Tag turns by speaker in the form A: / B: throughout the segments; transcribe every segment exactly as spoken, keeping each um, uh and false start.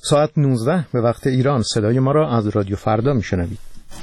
A: ساعت نوزده به وقت ایران. صدای ما را از رادیو فردا میشنوید.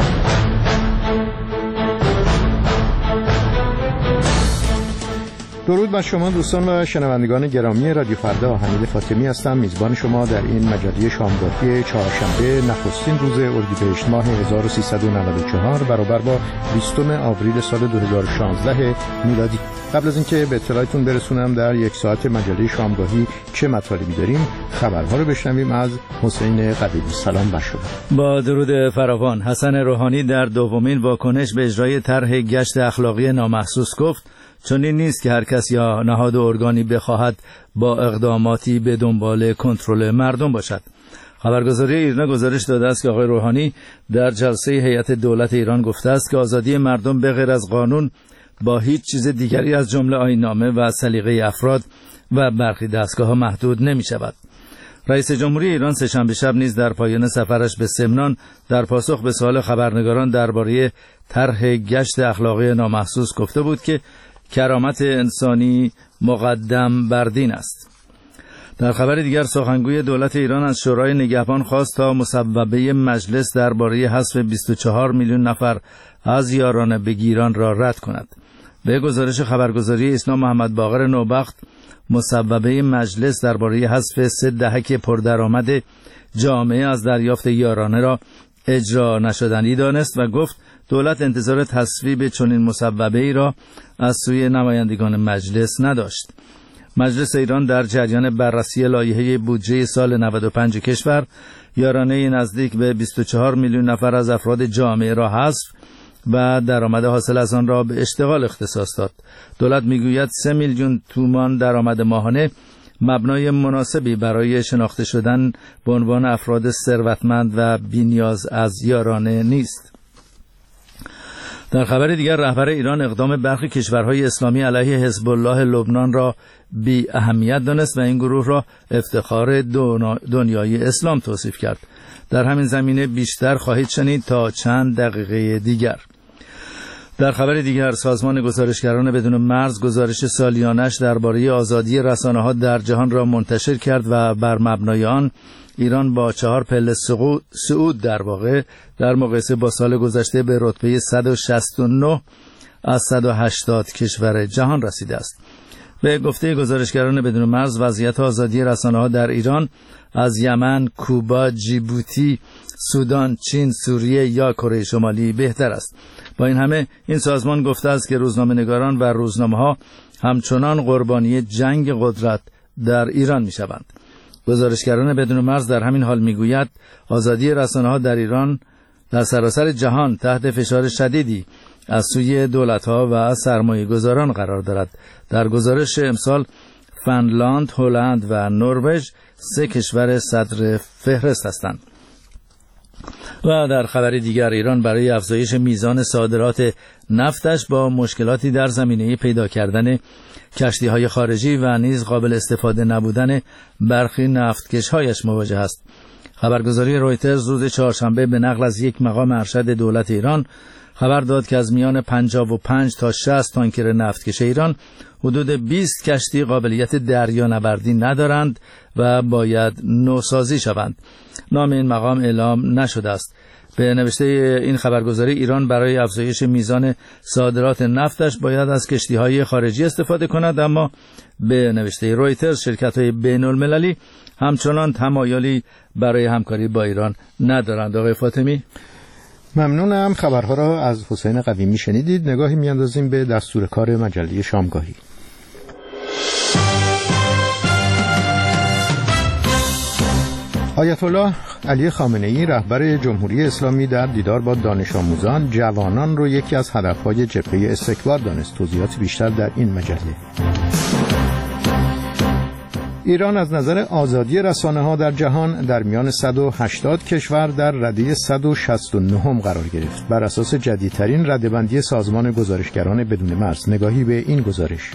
A: درود بر شما دوستان و شنوندگان گرامی رادیو فردا. حمید فاطمی هستم، میزبان شما در این مجله شامگاهی چهارشنبه نخستین روز اردیبهشت ماه هزار و سیصد و نود و چهار برابر با بیستم آوریل سال دو هزار و شانزده میلادی. قبل از اینکه به اطلاعتون برسونم در یک ساعت مجله شامگاهی چه مطالبی داریم، خبرها رو بشنویم از حسین قدیمی. سلام بر شما.
B: با درود فراوان. حسن روحانی در دومین واکنش به اجرای طرح گشت اخلاقی نامحسوس گفت چنین نیست که هر کس یا نهاد و ارگانی بخواهد با اقداماتی به دنبال کنترل مردم باشد. خبرگزاری ایرنا گزارش داده است که آقای روحانی در جلسه هیئت دولت ایران گفته است که آزادی مردم به غیر از قانون با هیچ چیز دیگری از جمله آیین‌نامه و سلیقه افراد و برخی دستگاه‌ها محدود نمی‌شود. رئیس جمهوری ایران سه‌شنبه شب نیز در پایان سفرش به سمنان در پاسخ به سوال خبرنگاران درباره طرح گشت اخلاقی نامحسوس گفته بود که کرامت انسانی مقدم بر دین است. در خبر دیگر سخنگوی دولت ایران از شورای نگهبان خواست تا مصوبه مجلس درباره حذف بیست و چهار میلیون نفر از یاران بگیران را رد کند. به گزارش خبرگزاری اسلام محمد باقر نوبخت، مصوبه مجلس درباره حذف سه دهک پردرآمد جامعه از دریافت یارانه را اجرا نشدنی دانست و گفت دولت انتظار تصویب چنین مصوبه‌ای را از سوی نمایندگان مجلس نداشت. مجلس ایران در جریان بررسی لایحه بودجه سال نود و پنج کشور یارانه نزدیک به بیست و چهار میلیون نفر از افراد جامعه را حذف و درآمد حاصل از آن را به اشتغال اختصاص داد. دولت میگوید سه میلیون تومان درآمد ماهانه مبنای مناسبی برای شناخته شدن به عنوان افراد ثروتمند و بی‌نیاز از یارانه نیست. در خبر دیگر رهبر ایران اقدام برخی کشورهای اسلامی علیه حزب الله لبنان را بی اهمیت دانست و این گروه را افتخار دنیای اسلام توصیف کرد. در همین زمینه بیشتر خواهید شنید تا چند دقیقه دیگر. در خبر دیگر سازمان گزارشگران بدون مرز گزارش سالیانش درباره آزادی رسانه‌ها در جهان را منتشر کرد و بر مبنای آن ایران با چهار پله صعود در واقع در مقایسه با سال گذشته به رتبه صد و شصت و نه از صد و هشتاد کشور جهان رسیده است. به گفته گزارشگران بدون مرز وضعیت آزادی رسانه‌ها در ایران از یمن، کوبا، جیبوتی، سودان، چین، سوریه یا کره شمالی بهتر است. با این همه این سازمان گفته است که روزنامه‌نگاران و روزنامه‌ها همچنان قربانی جنگ قدرت در ایران می‌شوند. گزارشگران بدون مرز در همین حال میگوید آزادی رسانه‌ها در ایران در سراسر جهان تحت فشار شدیدی از سوی دولت‌ها و سرمایه‌گذاران قرار دارد. در گزارش امسال فنلاند، هلند و نروژ سه کشور صدر فهرست هستند. و در خبر دیگر ایران برای افزایش میزان صادرات نفتش با مشکلاتی در زمینه پیدا کردن کشتی‌های خارجی و نیز قابل استفاده نبودن برخی نفتکش‌هایش مواجه است. خبرگزاری رویترز روز چهارشنبه به نقل از یک مقام ارشد دولت ایران خبر داد که از میان پنجاه و پنج تا شصت تانکر نفتکش ایران حدود بیست کشتی قابلیت دریانوردی ندارند و باید نوسازی شوند. نام این مقام اعلام نشده است. به نوشته این خبرگزاری ایران برای افزایش میزان صادرات نفتش باید از کشتی‌های خارجی استفاده کند، اما به نوشته رویترز شرکت‌های بین‌المللی همچنان تمایلی برای همکاری با ایران ندارند. آقای فاطمی،
A: ممنونم. خبرها را از حسین قدیمی شنیدید. نگاهی میاندازیم به دستور کار مجله شامگاهی. آیت الله علی خامنه‌ای رهبر جمهوری اسلامی در دیدار با دانش آموزان جوانان رو یکی از هدفهای جبهه استکبار دانست. توضیحات بیشتر در این مجله. ایران از نظر آزادی رسانه‌ها در جهان در میان صد و هشتاد کشور در رده صد و شصت و نه قرار گرفت. بر اساس جدیدترین رده‌بندی سازمان گزارشگران بدون مرز. نگاهی به این گزارش.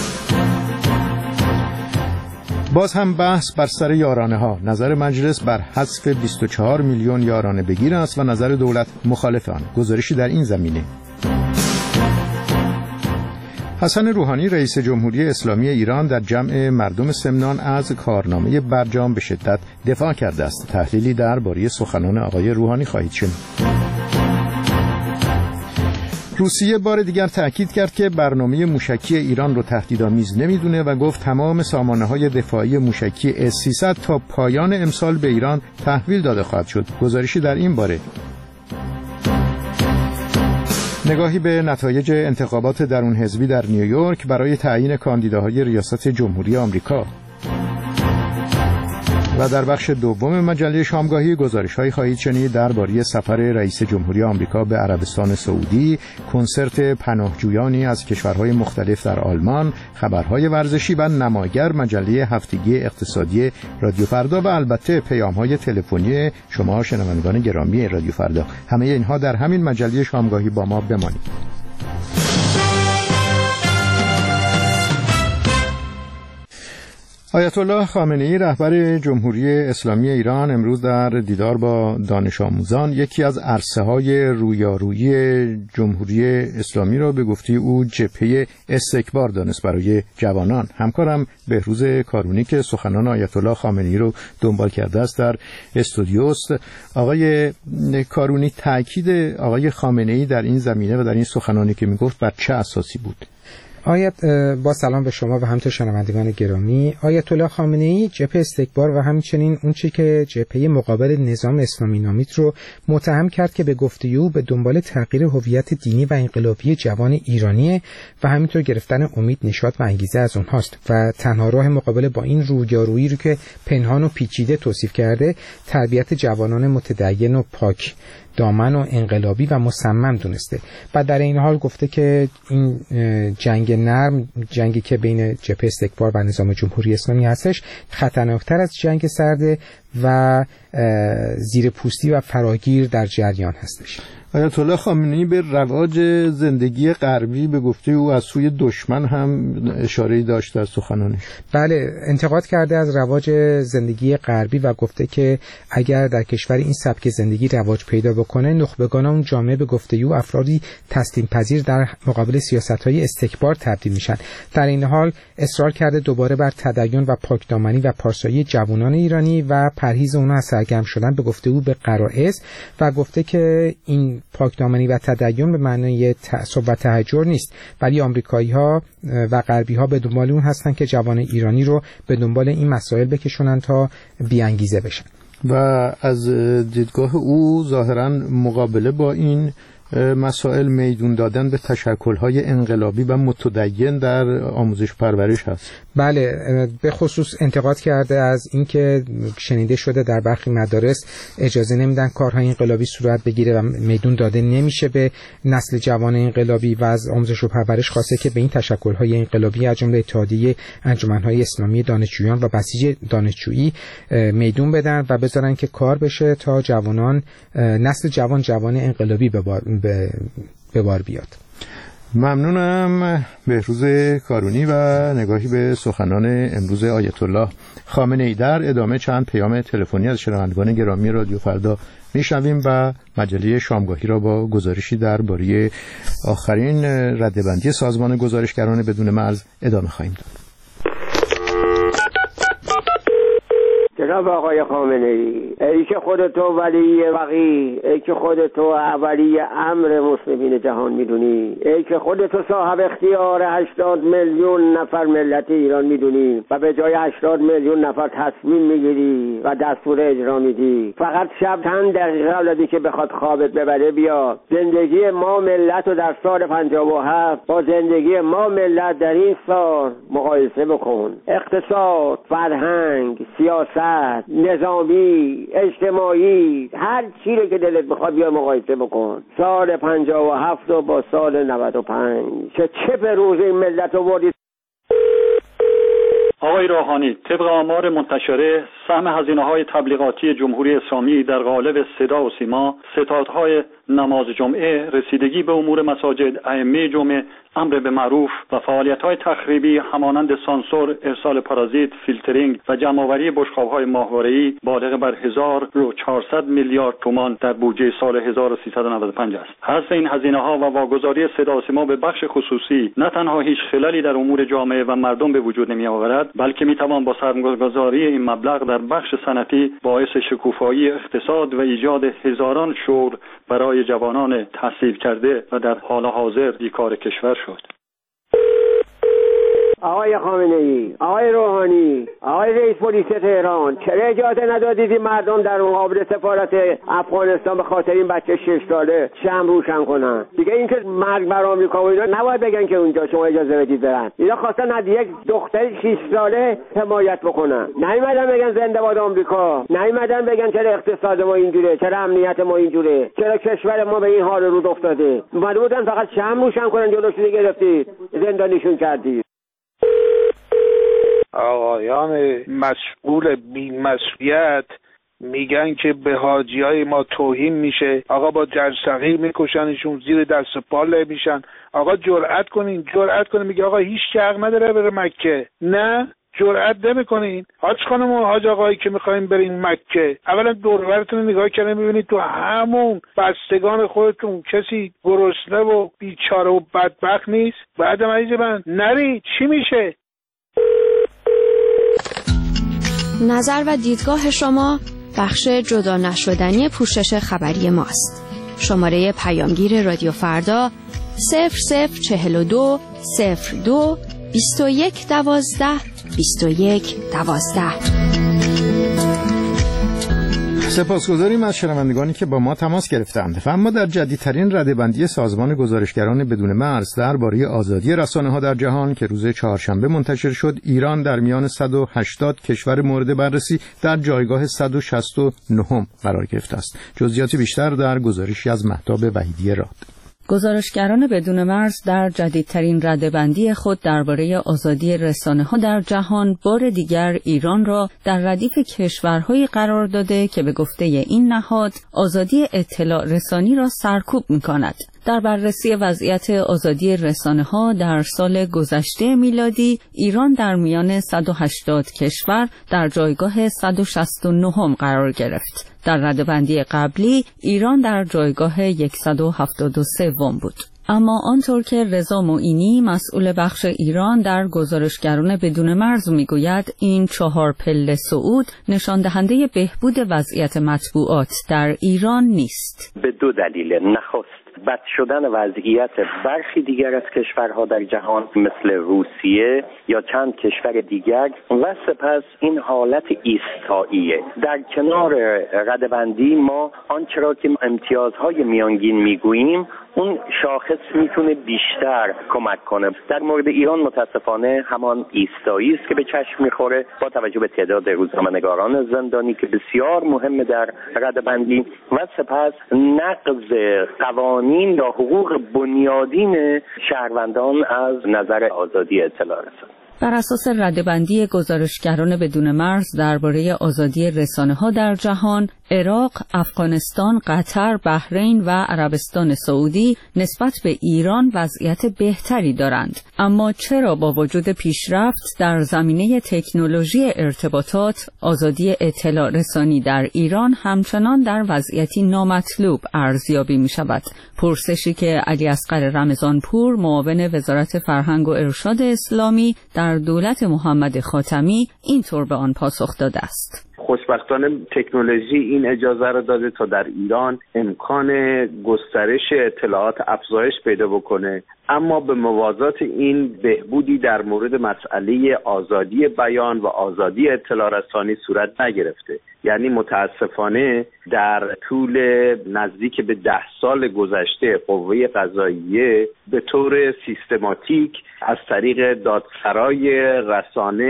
A: باز هم بحث بر سر یارانه ها. نظر مجلس بر حذف بیست و چهار میلیون یارانه بگیر است و نظر دولت مخالف آن. گزارشی در این زمینه. حسن روحانی رئیس جمهوری اسلامی ایران در جمع مردم سمنان از کارنامه برجام به شدت دفاع کرده است. تحلیلی درباره سخنان آقای روحانی خواهید شنید. روسیه بار دیگر تأکید کرد که برنامه موشکی ایران رو تهدیدآمیز نمیدونه و گفت تمام سامانه‌های دفاعی موشکی اس سیصد تا پایان امسال به ایران تحویل داده خواهد شد. گزارشی در این باره. نگاهی به نتایج انتخابات درون حزبی در نیویورک برای تعیین کاندیداهای ریاست جمهوری آمریکا. و در بخش دوم مجله شامگاهی گزارش‌هایی خواهید شنید درباره سفر رئیس جمهوری آمریکا به عربستان سعودی، کنسرت پناهجویانی از کشورهای مختلف در آلمان، خبرهای ورزشی و نماگر مجله هفتگی اقتصادی رادیو فردا و البته پیام‌های تلفنی شما شنوندگان گرامی رادیو فردا. همه اینها در همین مجله شامگاهی با ما بمانید. آیت الله خامنه‌ای رهبر جمهوری اسلامی ایران امروز در دیدار با دانش آموزان یکی از عرصه‌های رویارویی جمهوری اسلامی را به گفته او جبهه استکبار دانست برای جوانان. همکارم بهروز کارونی که سخنان آیت الله خامنه‌ای رو دنبال کرده است در استودیوست. آقای کارونی، تاکید آقای خامنه‌ای در این زمینه و در این سخنانی که میگفت بر چه اساسی بود؟
C: آیت با سلام به شما و همینطور شنوندگان گرامی. آیت الله خامنه‌ای جبهه استکبار و همچنین اون چی که جبهه مقابل نظام اسلامی نامید رو متهم کرد که به گفته او به دنبال تغییر هویت دینی و انقلابی جوان ایرانی و همینطور گرفتن امید، نشاط و انگیزه از اونهاست و تنها راه مقابله با این رویارویی رو که پنهان و پیچیده توصیف کرده تربیت جوانان متدین و پاک دامن و انقلابی و مصمم دونسته. و در این حال گفته که این جنگ نرم، جنگی که بین جبهه استکبار و نظام جمهوری اسلامی هستش، خطرناکتر از جنگ سرد و زیر پوستی و فراگیر در جریان هستش.
A: آیت الله خامنه‌ای به رواج زندگی غربی به گفته او از سوی دشمن هم اشاره‌ای داشت در سخنانش.
C: بله، انتقاد کرده از رواج زندگی غربی و گفته که اگر در کشور این سبک زندگی رواج پیدا بکنه، نخبگان اون جامعه به گفته او افرادی تسلیم پذیر در مقابل سیاست‌های استکبار تبدیل میشن. در این حال اصرار کرده دوباره بر تدین و پاکدامنی و پارسایی جوانان ایرانی و پرهیز اونها از سرگرم شدن به گفته او به غرایز و گفته که این پاکدامنی و تدین به معنای تعصب و تهجر نیست، ولی آمریکایی‌ها و غربی‌ها به دنبال اون هستن که جوان ایرانی رو به دنبال این مسائل بکشونن تا بی‌انگیزه بشن.
A: و از دیدگاه او ظاهراً مقابله با این مسائل میدون دادن به تشکل‌های انقلابی و متدین در آموزش پرورش هست.
C: بله، به خصوص انتقاد کرده از اینکه شنیده شده در برخی مدارس اجازه نمیدن کارهای انقلابی صورت بگیره و میدون داده نمیشه به نسل جوان انقلابی و از آموزش و پرورش خواسته که به این تشکل‌های انقلابی از جمله اتحادیه انجمن‌های اسلامی دانشجویان و بسیج دانشجویی میدون بدن و بذارن که کار بشه تا جوانان نسل جوان جوان انقلابی به بار به بار بیاد.
A: ممنونم بهروز کارونی و نگاهی به سخنان امروز آیت الله خامنه‌ای. در ادامه چند پیام تلفنی از شنوندگان گرامی رادیو فردا میشنویم و مجله شامگاهی را با گزارشی درباره آخرین رده‌بندی سازمان گزارشگران بدون مرز ادامه خواهیم داد.
D: جناب آقای خامنه‌ای، ای که خودتو ولی وقی، ای که خودتو اولی امر مسلمین جهان میدونی، ای که خودتو صاحب اختیار هشتاد میلیون نفر ملت ایران میدونی و به جای هشتاد میلیون نفر تصمیم میگیری و دستور اجرا میدی، فقط شب چند دقیقه قبل از اینکه بخواد خوابت ببره بیا زندگی ما ملت رو در سال پنجاه و هفت با زندگی ما ملت در این سال مقایسه بکن. اقتصاد، فرهنگ، سیاست، نظامی، اجتماعی، هر چی رو که دلت بخواد بیا مقایسه بکن. سال پنجاه و هفت و با سال نود و پنج چه چه به روز این ملت آوردید.
E: آقای روحانی، طبق آمار منتشره سهم هزینه‌های تبلیغاتی جمهوری اسلامی در قالب صدا و سیما، ستادهای نماز جمعه، رسیدگی به امور مساجد، ائمه جمعه، امر به معروف و فعالیت‌های تخریبی همانند سانسور، ارسال پارازیت، فیلترینگ و جمع‌آوری بشقاب‌های ماهواره‌ای بالغ بر هزار و چهارصد میلیارد تومان در بودجه سال هزار و سیصد و نود و پنج است. حذف این هزینه‌ها و واگذاری صدا و سیما به بخش خصوصی نه تنها هیچ خللی در امور جامعه و مردم به وجود نمی‌آورد، بلکه می‌توان با سرمایه‌گذاری این مبلغ در بخش صنعتی باعث شکوفایی اقتصاد و ایجاد هزاران شغل برای جوانان تحصیل کرده و در حال حاضر بیکار کشور شد.
D: آقای خامنه‌ای، آقای روحانی، آقای رئیس پلیس تهران، چرا اجازه ندادید این مردم در مقابل سفارت افغانستان به خاطر این بچه شش ساله شمع روشن کنن؟ دیگه اینکه مرگ بر آمریکا و اینا نباید بگن که اونجا شما اجازه بدید برن. اینا خواستن از یک دختر شش ساله حمایت بکنن. نیومدن بگن زنده باد آمریکا، نیومدن بگن چرا اقتصاد ما اینجوره، چرا امنیت ما اینجوره، چرا کشور ما به این حال رو افتاده. اومده بودن فقط شمع روشن کنن، جلوشون گرفتید، زندانیشون کردید.
F: آقایان مسئول بی‌مسئولیت میگن که به حاجیای ما توهین میشه، آقا با جرثقیل میکشنشون، زیر دست و پا له میشن. آقا جرأت کنین، جرأت کنین. میگه آقا هیچ کی حق نداره بره مکه. نه، جرأت نمیکنین. حاج خانم و حاج آقایی که میخواین برین مکه، اولا دور و برتون نگاه کردین میبینید تو همون بستگان خودتون کسی گرسنه و بیچاره و بدبخت نیست؟ بعدم عزیز من نری چی میشه؟
G: نظر و دیدگاه شما بخش جدا نشدنی پوشش خبری ماست. شماره پیامگیر رادیو فردا صفر صفر چهل و دو صفر دو بیست و یک دوازده بیست و یک دوازده.
A: سپاسگزاریم از شنوندگانی که با ما تماس گرفتند. و اما در جدیدترین رده‌بندی سازمان گزارشگران بدون مرز درباره آزادی رسانه‌ها در جهان که روز چهارشنبه منتشر شد، ایران در میان صد و هشتاد کشور مورد بررسی در جایگاه صد و شصت و نه قرار گرفته است. جزئیات بیشتر در گزارشی از مهتاب وحیدی راد.
H: گزارشگران بدون مرز در جدیدترین رده‌بندی خود درباره آزادی رسانه‌ها در جهان بار دیگر ایران را در ردیف کشورهایی قرار داده که به گفته این نهاد آزادی اطلاع رسانی را سرکوب می‌کند. در بررسی وضعیت آزادی رسانه‌ها در سال گذشته میلادی، ایران در میان صد و هشتاد کشور در جایگاه صد و شصت و نه قرار گرفت. در رده‌بندی قبلی ایران در جایگاه صد و هفتاد و سه بود. اما آنطور که رضا معینی مسئول بخش ایران در گزارشگران بدون مرز میگوید، این چهار پله صعود نشان دهنده بهبود وضعیت مطبوعات در ایران نیست.
I: به دو دلیل. نخست بد شدن وضعیت برخی دیگر از کشورها در جهان مثل روسیه یا چند کشور دیگر و سپس این حالت ایستاییه. در کنار رده‌بندی ما آنچه را که امتیازهای میانگین میگوییم، اون شاخص میتونه بیشتر کمک کنه. در مورد ایران متاسفانه همان ایستایی است که به چشم میخوره با توجه به تعداد روزنامه‌نگاران زندانی که بسیار مهمه در رده‌بندی و سپس نقض قوانین یا حقوق بنیادین شهروندان از نظر آزادی اطلاع رسانی.
H: بر اساس رده‌بندی گزارشگران بدون مرز درباره آزادی رسانه‌ها در جهان، عراق، افغانستان، قطر، بحرین و عربستان سعودی نسبت به ایران وضعیت بهتری دارند. اما چرا با وجود پیشرفت در زمینه تکنولوژی ارتباطات، آزادی اطلاع رسانی در ایران همچنان در وضعیتی نامطلوب ارزیابی می شود؟ پرسشی که علی اصغر رمضانپور، معاون وزارت فرهنگ و ارشاد اسلامی در دولت محمد خاتمی، اینطور به آن پاسخ داده است.
F: خوشبختانه تکنولوژی این اجازه را داده تا در ایران امکان گسترش اطلاعات افزایش پیدا بکنه، اما به موازات این بهبودی در مورد مسئله آزادی بیان و آزادی اطلاع رسانی صورت نگرفته. یعنی متاسفانه در طول نزدیک به ده سال گذشته قوه قضاییه به طور سیستماتیک از طریق دادسرای رسانه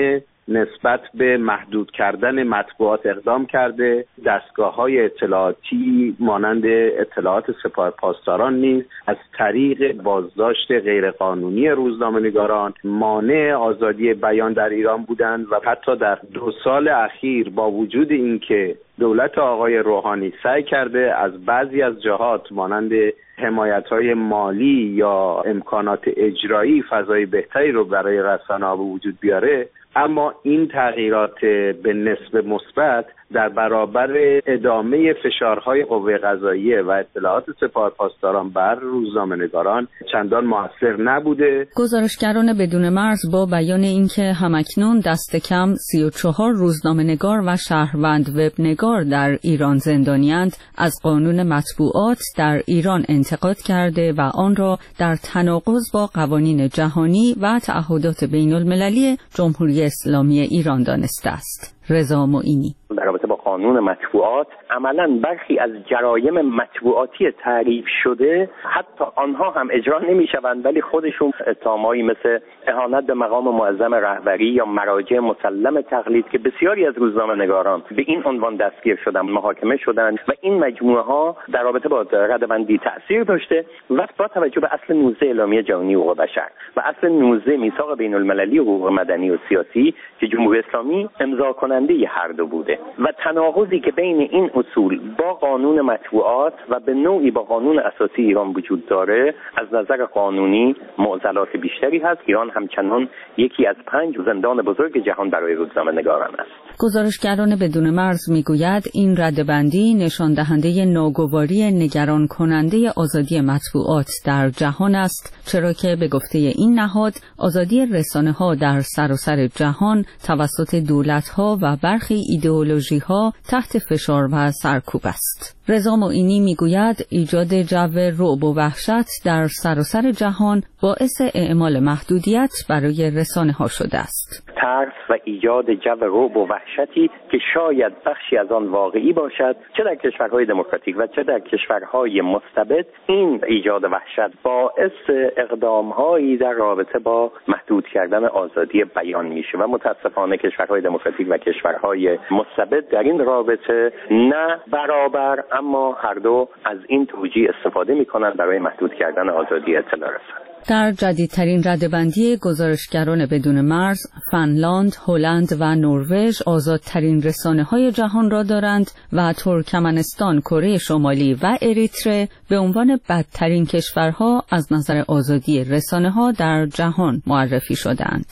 F: نسبت به محدود کردن مطبوعات اقدام کرده. دستگاه‌های اطلاعاتی مانند اطلاعات سپاه پاسداران نیز از طریق بازداشت غیرقانونی روزنامه‌نگاران مانع آزادی بیان در ایران بودند و حتی در دو سال اخیر با وجود اینکه دولت آقای روحانی سعی کرده از بعضی از جهات مانند حمایت‌های مالی یا امکانات اجرایی فضای بهتری رو برای رسانه‌ها به وجود بیاره، اما این تغییرات به نسبت مثبت در برابر ادامه فشارهای قوه قضاییه و اطلاعات سپاه پاسداران بر روزنامه‌نگاران چندان موثر نبوده.
H: گزارشگران بدون مرز با بیان اینکه همکنون دست کم سی و چهار روزنامه‌نگار و شهروند وبنگار در ایران زندانی‌اند، از قانون مطبوعات در ایران انتقاد کرده و آن را در تناقض با قوانین جهانی و تعهدات بین‌المللی جمهوری اسلامی ایران دانسته است. رضا معینی
I: در رابطه با قانون مطبوعات عملاً برخی از جرایم مطبوعاتی تعریف شده حتی آنها هم اجرا نمی‌شوند، ولی خودشون اتهامایی مثل اهانت به مقام معظم رهبری یا مراجع مسلم تقلید که بسیاری از روزنامه‌نگاران به این عنوان دستگیر شدند، محاکمه شدند و این مجموعه ها در رابطه با رده‌بندی تأثیر داشته و با توجه به اصل نوزده اعلامیه جهانی حقوق بشر و اصل نوزده میثاق بین‌المللی حقوق مدنی و سیاسی که جمهوری اسلامی امضا کننده هر دو بوده و تناقضی که بین این اصول با قانون مطبوعات و به نوعی با قانون اساسی ایران وجود داره، از نظر قانونی معضلات بیشتری هست. ایران همچنان یکی از پنج زندان بزرگ جهان برای روزنامه‌نگاران است.
H: گزارشگران بدون مرز میگوید این ردبندی نشان دهنده ناگواری نگران کننده آزادی مطبوعات در جهان است، چرا که به گفته این نهاد آزادی رسانه‌ها در سراسر جهان توسط دولت‌ها و برخی ایدئولوژی‌ها تحت فشار و سرکوب است. رضا معینی میگوید ایجاد جو رعب و وحشت در سراسر جهان باعث اعمال محدودیت برای رسانه‌ها شده است.
I: ترس و ایجاد جو رعب و وحشتی که شاید بخشی از آن واقعی باشد، چه در کشورهای دموکراتیک و چه در کشورهای مستبد. این ایجاد وحشت باعث اقدام‌هایی در رابطه با محدود کردن آزادی بیان میشه و متاسفانه کشورهای دموکراتیک و کشورهای مستبد در این رابطه نه برابر اما هر دو از این توجیه استفاده می‌کنند برای محدود کردن آزادی اطلاع رسانی.
H: در جدیدترین ردبندی گزارشگران بدون مرز، فنلاند، هلند و نروژ آزادترین رسانه‌های جهان را دارند و ترکمنستان، کره شمالی و اریتره به عنوان بدترین کشورها از نظر آزادی رسانه‌ها در جهان معرفی شدند.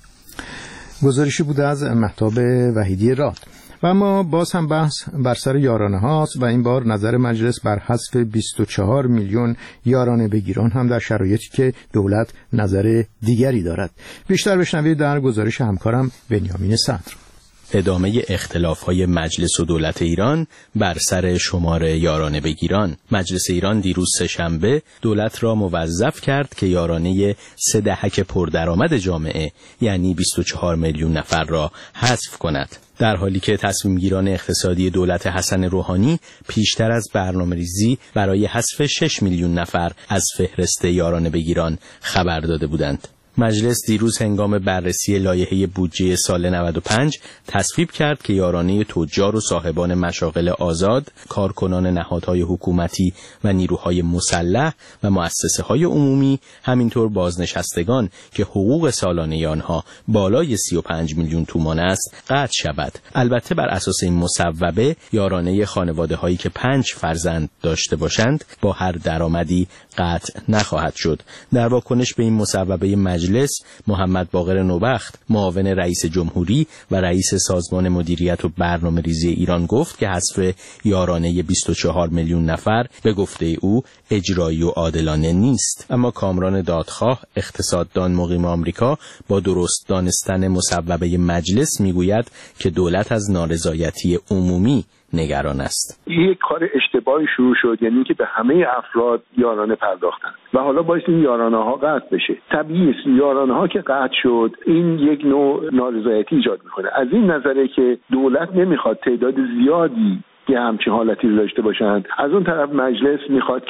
A: گزارشی بوده از مهتاب وحیدی راد. و اما باز هم بحث بر سر یارانه هاست و این بار نظر مجلس بر حذف بیست و چهار میلیون یارانه بگیران هم در شرایطی که دولت نظر دیگری دارد. بیشتر بشنوید در گزارش همکارم بنیامین صدر.
J: ادامه اختلاف‌های مجلس و دولت ایران بر سر شمار یارانه بگیران. مجلس ایران دیروز سه‌شنبه دولت را موظف کرد که یارانه سه دهک پردرآمد جامعه یعنی بیست و چهار میلیون نفر را حذف کند، در حالی که تصمیمگیران اقتصادی دولت حسن روحانی پیشتر از برنامه‌ریزی برای حذف شش میلیون نفر از فهرست یارانه بگیران خبر داده بودند. مجلس دیروز هنگام بررسی لایحه بودجه سال نود و پنج تصویب کرد که یارانه تجار و صاحبان مشاغل آزاد، کارکنان نهادهای حکومتی و نیروهای مسلح و مؤسسه‌های عمومی، همینطور بازنشستگان که حقوق سالانه آنها بالای سی و پنج میلیون تومان است قطع شود. البته بر اساس این مصوبه یارانه خانواده‌هایی که پنج فرزند داشته باشند با هر درآمدی قطع نخواهد شد. در واکنش به این مصوبه مجلس محمد باقر نوبخت، معاون رئیس جمهوری و رئیس سازمان مدیریت و برنامه‌ریزی ایران گفت که حذف یارانه بیست و چهار میلیون نفر به گفته او اجرایی و عادلانه نیست. اما کامران دادخواه، اقتصاددان مقیم آمریکا، با درست دانستن مصوبه مجلس میگوید که دولت از نارضایتی عمومی نگران است.
K: یک کار اشتباهی شروع شد، یعنی که به همه افراد یارانه پرداختن و حالا باید این یارانه ها قطع بشه. طبیعی است یارانه ها که قطع شد این یک نوع نارضایتی ایجاد میکنه. از این نظره که دولت نمیخواد تعداد زیادی که همچین حالتی رو داشته باشند، از اون طرف مجلس میخواد که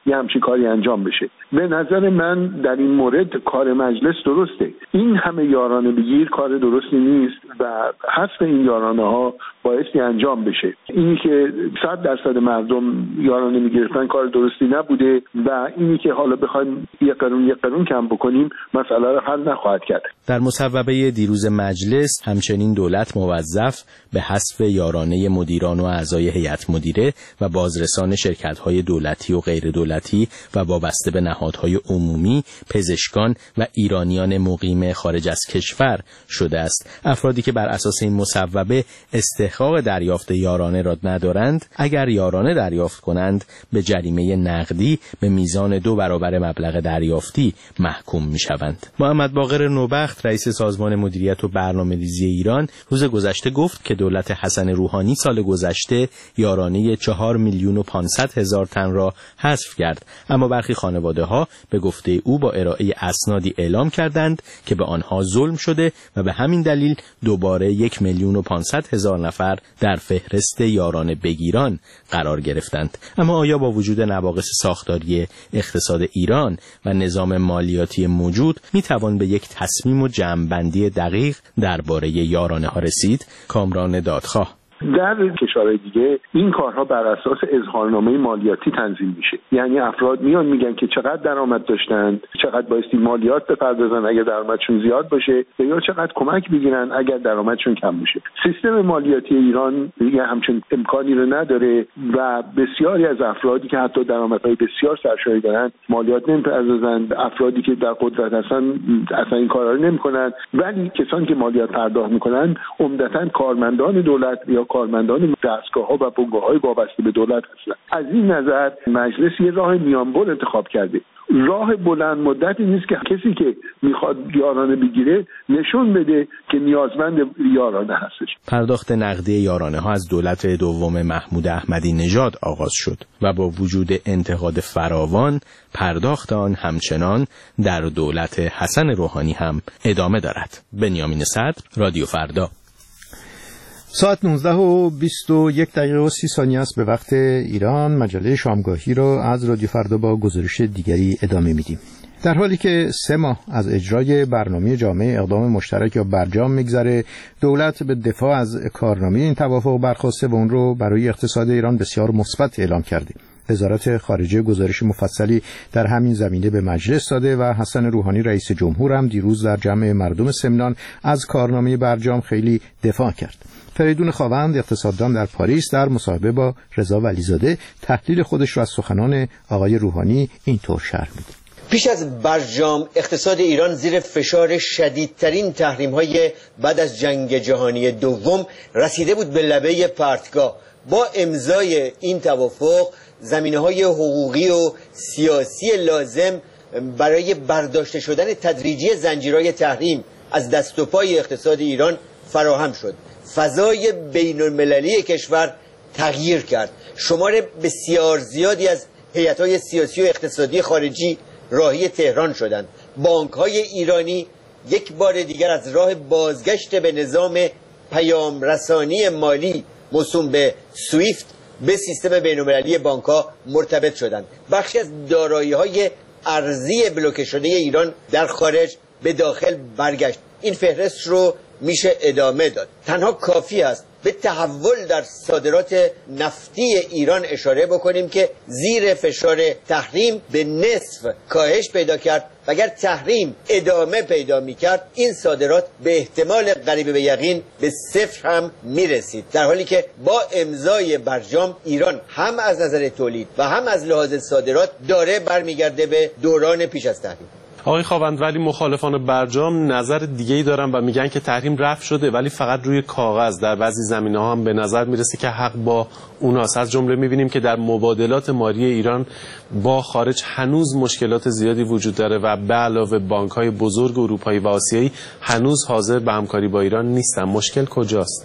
K: یه همچین کاری انجام بشه. به نظر من در این مورد کار مجلس درسته. این همه یارانه بگیر کار درستی نیست و حذف این یارانه ها بایستی انجام بشه. اینی که صد درصد مردم یارانه میگرفتن کار درستی نبوده و اینی که حالا بخوایم یک قرون یک قرون کم بکنیم مسئله رو حل نخواهد کرد.
J: در مصوبه دیروز مجلس همچنین دولت موظف به حذف یارانه مدیران و اعضای هیئت مدیره و بازرسان شرکت‌های دولتی و غیر دولتی و وابسته به نهادهای عمومی، پزشکان و ایرانیان مقیم خارج از کشور شده است. افرادی که بر اساس این مصوبه استحقاق دریافت یارانه را ندارند، اگر یارانه دریافت کنند به جریمه نقدی به میزان دو برابر مبلغ دریافتی محکوم می‌شوند. محمد باقر نوبخت رئیس سازمان مدیریت و برنامه‌ریزی ایران روز گذشته گفت که دولت حسن روحانی سال گذشته یارانه چهار میلیون و پانصد هزار تن را حذف کرد، اما برخی خانواده‌ها به گفته او با ارائه اسنادی اعلام کردند که به آنها ظلم شده و به همین دلیل دوباره یک میلیون و پانصد هزار نفر در فهرست یارانه بگیران قرار گرفتند. اما آیا با وجود نواقص ساختاری اقتصاد ایران و نظام مالیاتی موجود میتوان به یک تصمیم و جمع‌بندی دقیق درباره یارانه ها رسید؟ کامران دادخواه:
K: در کشورهای دیگه این کارها بر اساس اظهارنامه مالیاتی تنظیم میشه. یعنی افراد میان میگن که چقدر درآمد داشتن، چقدر بایستی مالیات بپردازن اگر درآمدشون زیاد باشه یا چقدر کمک بگیرن اگر درآمدشون کم باشه. سیستم مالیاتی ایران دیگه همچین امکانی رو نداره و بسیاری از افرادی که حتی درآمدهای بسیار سرشاری دارن مالیات نمیپردازن. افرادی که در قدرت هستن اصلا این کارا رو نمیکنن، ولی کسانی که مالیات پرداخت میکنن عمدتاً کارمندان دولت یا کارمندان دستگاه‌ها و بنگاه‌های وابسته به دولت هستند. از این نظر مجلس یه راه میانبر انتخاب کرده. راه بلند مدتی نیست که کسی که میخواد یارانه بگیره نشون بده که نیازمند یارانه هستش.
J: پرداخت نقدی یارانه ها از دولت دوم محمود احمدی نژاد آغاز شد و با وجود انتقاد فراوان پرداخت آن همچنان در دولت حسن روحانی هم ادامه دارد. بنیامین صدر، رادیو فردا.
A: ساعت نوزده و بیست و یک دقیقه و سی ثانیه است به وقت ایران. مجله شامگاهی را از رادیو فردا با گزارش دیگری ادامه میدیم. در حالی که سه ماه از اجرای برنامه جامع اقدام مشترک یا برجام میگذره، دولت به دفاع از کارنامه این توافق برخواسته و اون رو برای اقتصاد ایران بسیار مثبت اعلام کرده. وزارت خارجه گزارش مفصلی در همین زمینه به مجلس داده و حسن روحانی رئیس جمهور هم دیروز در جمع مردم سمنان از کارنامه برجام خیلی دفاع کرد. فریدون خاوند اقتصاددان در پاریس در مصاحبه با رضا ولیزاده تحلیل خودش را از سخنان آقای روحانی اینطور شرح می‌دهد.
L: پیش از برجام اقتصاد ایران زیر فشار شدیدترین تحریم‌های بعد از جنگ جهانی دوم رسیده بود به لبه پرتگاه. با امضای این توافق زمینه‌های حقوقی و سیاسی لازم برای برداشته شدن تدریجی زنجیرهای تحریم از دست و پای اقتصاد ایران فراهم شد. فضای بین المللی کشور تغییر کرد. شمار بسیار زیادی از هیئت‌های سیاسی و اقتصادی خارجی راهی تهران شدند. بانک‌های ایرانی یک بار دیگر از راه بازگشت به نظام پیام رسانی مالی موسوم به سویفت به سیستم بین المللی بانک‌ها مرتبط شدند. بخشی از دارایی‌های ارزی بلوکه شده ایران در خارج به داخل برگشت. این فهرست رو میشه ادامه داد. تنها کافی است به تحول در صادرات نفتی ایران اشاره بکنیم که زیر فشار تحریم به نصف کاهش پیدا کرد و اگر تحریم ادامه پیدا میکرد این صادرات به احتمال قریب به یقین به صفر هم میرسید، در حالی که با امضای برجام ایران هم از نظر تولید و هم از لحاظ صادرات داره برمیگرده به دوران پیش از تحریم.
M: آقای خاوند، ولی مخالفان برجام نظر دیگه‌ای دارن و میگن که تحریم رفع شده ولی فقط روی کاغذ. در بعضی زمینه‌ها هم به نظر میرسه که حق با اوناست. از جمله میبینیم که در مبادلات مالی ایران با خارج هنوز مشکلات زیادی وجود داره و به علاوه بانک‌های بزرگ اروپایی و آسیایی هنوز حاضر به همکاری با ایران نیستن. مشکل کجاست؟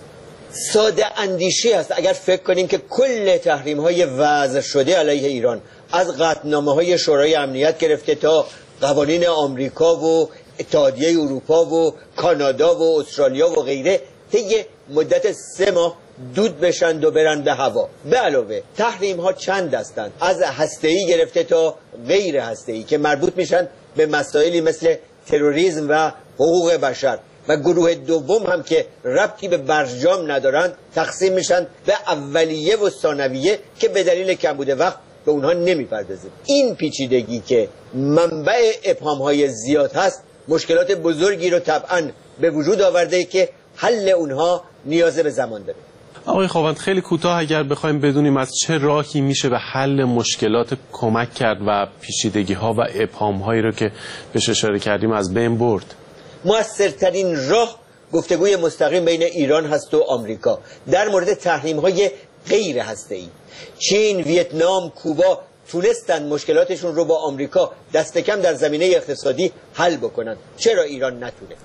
L: ساده اندیشی است اگر فکر کنیم که کل تحریم‌های وضع شده علیه ایران از قطعنامه‌های شورای امنیت گرفته تا قوانین آمریکا و اتحادیه اروپا و کانادا و استرالیا و غیره طی مدت سه ماه دود بشند و برن به هوا. به علاوه تحریم ها چند هستند، از هسته‌ای گرفته تا غیر هسته‌ای که مربوط میشن به مسائلی مثل تروریسم و حقوق بشر، و گروه دوم هم که ربطی به برجام ندارن تقسیم میشن به اولیه و ثانویه که به دلیل کمبود وقت به اونها نمیپردازیم. این پیچیدگی که منبع ابهام‌های زیاد هست مشکلات بزرگی رو طبعاً به وجود آورده که حل اونها نیاز به زمان داره.
M: آقای خواوند، خیلی کوتاه اگر بخوایم بدونیم از چه راهی میشه به حل مشکلات کمک کرد و پیچیدگی‌ها و ابهام‌هایی رو که بهش اشاره کردیم از بین برد.
L: مؤثرترین راه گفتگوی مستقیم بین ایران هست و آمریکا در مورد تحریم‌های غیر هسته‌ای. چین، ویتنام، کوبا تونستن مشکلاتشون رو با آمریکا دست کم در زمینه اقتصادی حل بکنن. چرا ایران نتونه؟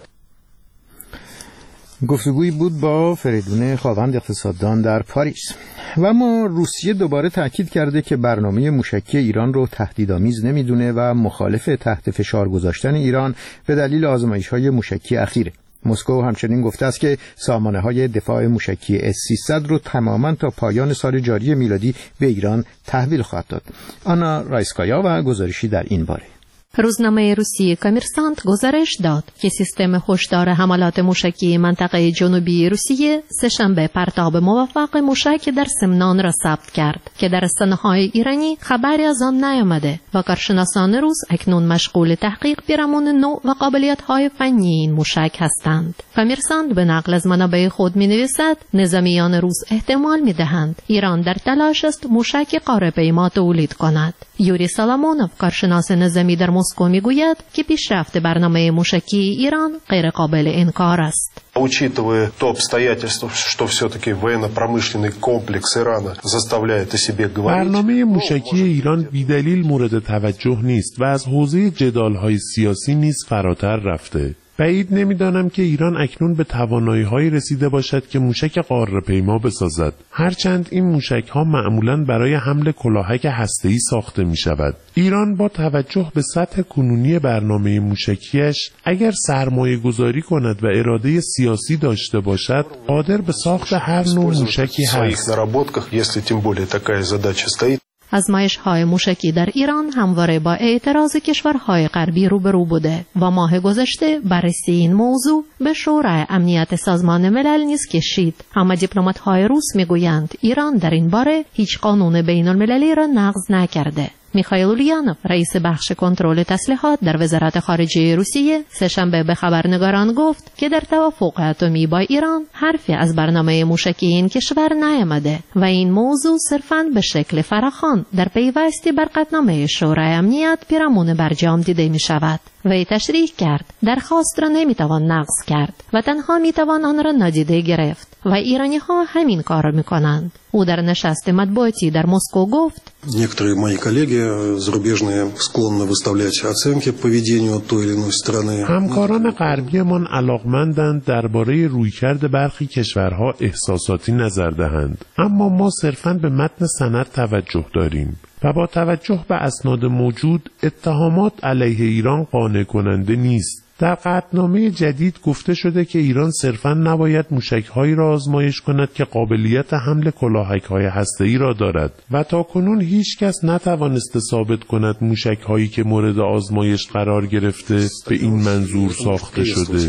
A: گفتگویی بود با فریدون خواوند، اقتصاددان در پاریس. و اما روسیه دوباره تاکید کرده که برنامه موشکی ایران رو تهدیدآمیز نمیدونه و مخالف تحت فشار گذاشتن ایران به دلیل آزمایش‌های موشکی اخیره. مسکو همچنین گفته است که سامانه‌های دفاع موشکی اس سیصد رو تماماً تا پایان سال جاری میلادی به ایران تحویل خواهد داد. آنا رایسکایا و گزارشی در این باره.
N: روزنامه روسی کامرسانت گزارش داد که سیستم هشدار حملات موشکی منطقه جنوبی روسیه سه‌شنبه پرتاب موفق موشک در سمنان را ثبت کرد که در رسانه‌های ایرانی خبری از آن نیامده و کارشناسان روس اکنون مشغول تحقیق پیرامون نوع و قابلیت‌های فنی این موشک هستند. کامرسانت به نقل از منابع خود می‌نویسد نظامیان روس احتمال می‌دهند ایران در تلاش است موشک قاره‌پیما تولید کند. یوری سالامونوف کارشناس نظامی در مسکو میگوید که پیشرفت برنامه موشکی ایران غیر قابل انکار است.
O: Учитывая то обстоятельство, что все-таки военно-промышленный комплекс Ирана заставляет о себе говорить.
P: برنامه موشکی ایران بی‌دلیل مورد توجه نیست و از حوزه جدال‌های سیاسی نیز فراتر رفته. بعید نمیدانم که ایران اکنون به توانایی‌هایی رسیده باشد که موشک قاره‌پیما بسازد. هرچند این موشک‌ها معمولاً برای حمل کلاهک هسته‌ای ساخته می‌شود. ایران با توجه به سطح کنونی برنامه موشکیش اگر سرمایه‌گذاری کند و اراده سیاسی داشته باشد، قادر به ساخت هر نوع موشکی هست.
N: آزمایش‌های موشکی در ایران همواره با اعتراض کشورهای غربی روبرو بوده و ماه گذشته بررسی این موضوع به شورای امنیت سازمان ملل نیز کشید. اما دیپلمات‌های روس میگویند ایران در این باره هیچ قانون بین‌المللی را نقض نکرده. میخائیل اولیانوف رئیس بخش کنترل تسلیحات در وزارت خارجه روسیه سه‌شنبه به خبرنگاران گفت که در توافق اتمی با ایران حرفی از برنامه موشکی این کشور نیامده و این موضوع صرفاً به شکل فراخوان در پیوستی بر قطعنامه شورای امنیت پیرامون برجام دیده می شود. وی تشریح کرد درخواست را نمیتوان نقض کرد و تنها میتوان آن را نادیده گرفت و ایرانی ها همین کار را میکنند. او در نشست مطبوعاتی در مسکو گفت
O: Некоторые мои коллеги зарубежные склонны выставлять оценки поведению той или иной страны.
P: همکاران غربیمان علاقمندند درباره رویکرد برخی کشورها احساساتی نظر دهند، اما ما صرفاً به متن سند توجه داریم و با توجه به اسناد موجود اتهامات علیه ایران قانع کننده نیست. در قطعنامه جدید گفته شده که ایران صرفاً نباید موشک‌هایی را آزمایش کند که قابلیت حمل کلاهک‌های هسته‌ای را دارد و تاکنون هیچ کس نتوانسته ثابت کند موشک‌هایی که مورد آزمایش قرار گرفته به این منظور ساخته شده.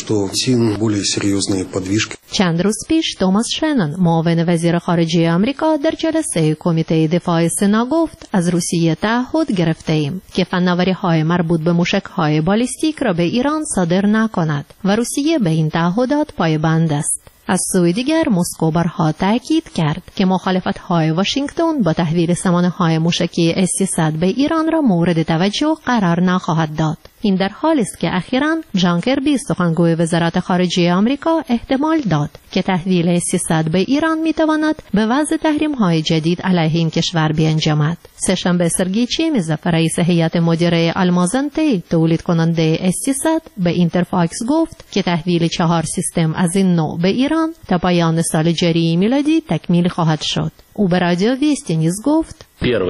N: چند روز پیش توماس شنن معاون وزیر خارجه آمریکا در جلسه کمیته دفاع سنا گفت از روسیه تعهد گرفته ایم که فناوری‌های مربوط به موشک‌های بالیستیک را به ایران صادر نکند و روسیه به این تعهدات پایبند است. از سوی دیگر مسکو بارها تاکید کرد که مخالفت‌های واشنگتن با تحویل سامانه‌های موشکی اس سیصد به ایران را مورد توجه قرار نخواهد داد. این در حالی است که اخیراً جان کربی سخنگوی وزارت خارجه آمریکا احتمال داد که تحویل اس سیصد به ایران میتواند به وضع تحریم‌های جدید علیه این کشور بیانجامد. سه‌شنبه سرگی چمیزوف رئیس هیئت مدیره آلمازنته تولید کننده اس سیصد به اینترفاکس گفت که تحویل چهار سیستم از این نوع به ایران تا پایان سال جاری میلادی تکمیل خواهد شد. او به رادیو ویستی نیز گفت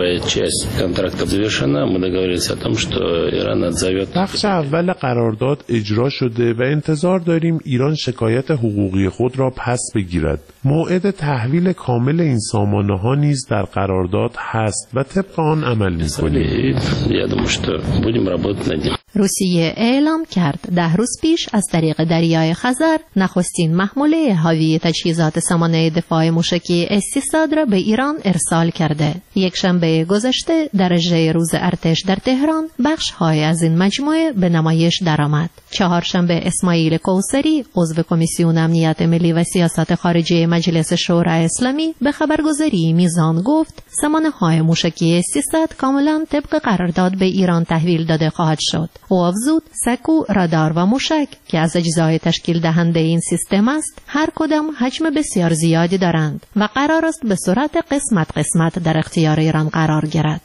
P: بخش اول قرارداد اجرا شده و انتظار داریم ایران شکایت حقوقی خود را پس بگیرد. موعد تحویل کامل این سامانه ها نیز در قرارداد هست و طبق آن عمل می‌کنیم.
N: روسیه اعلام کرد ده روز پیش از طریق دریای خزر نخستین محموله حاوی تجهیزات سامانه دفاع موشکی اس سیصد را به ایران ارسال کرده. یک شنبه گذشته درجه روز ارتش در تهران بخش های از این مجموعه به نمایش درآمد. چهارشنبه اسماعیل کوثری عضو کمیسیون امنیت ملی و سیاست خارجی مجلس شورای اسلامی به خبرگزاری میزان گفت سامانه های موشکی اس سیصد کاملا طبق قرارداد به ایران تحویل داده خواهد شد. او افزود سکو، رادار و موشک که از اجزای تشکیل دهنده این سیستم است هر کدام حجم بسیار زیادی دارند و قرار است به صورت قسمت قسمت در اختیار ایران قرار گیرد.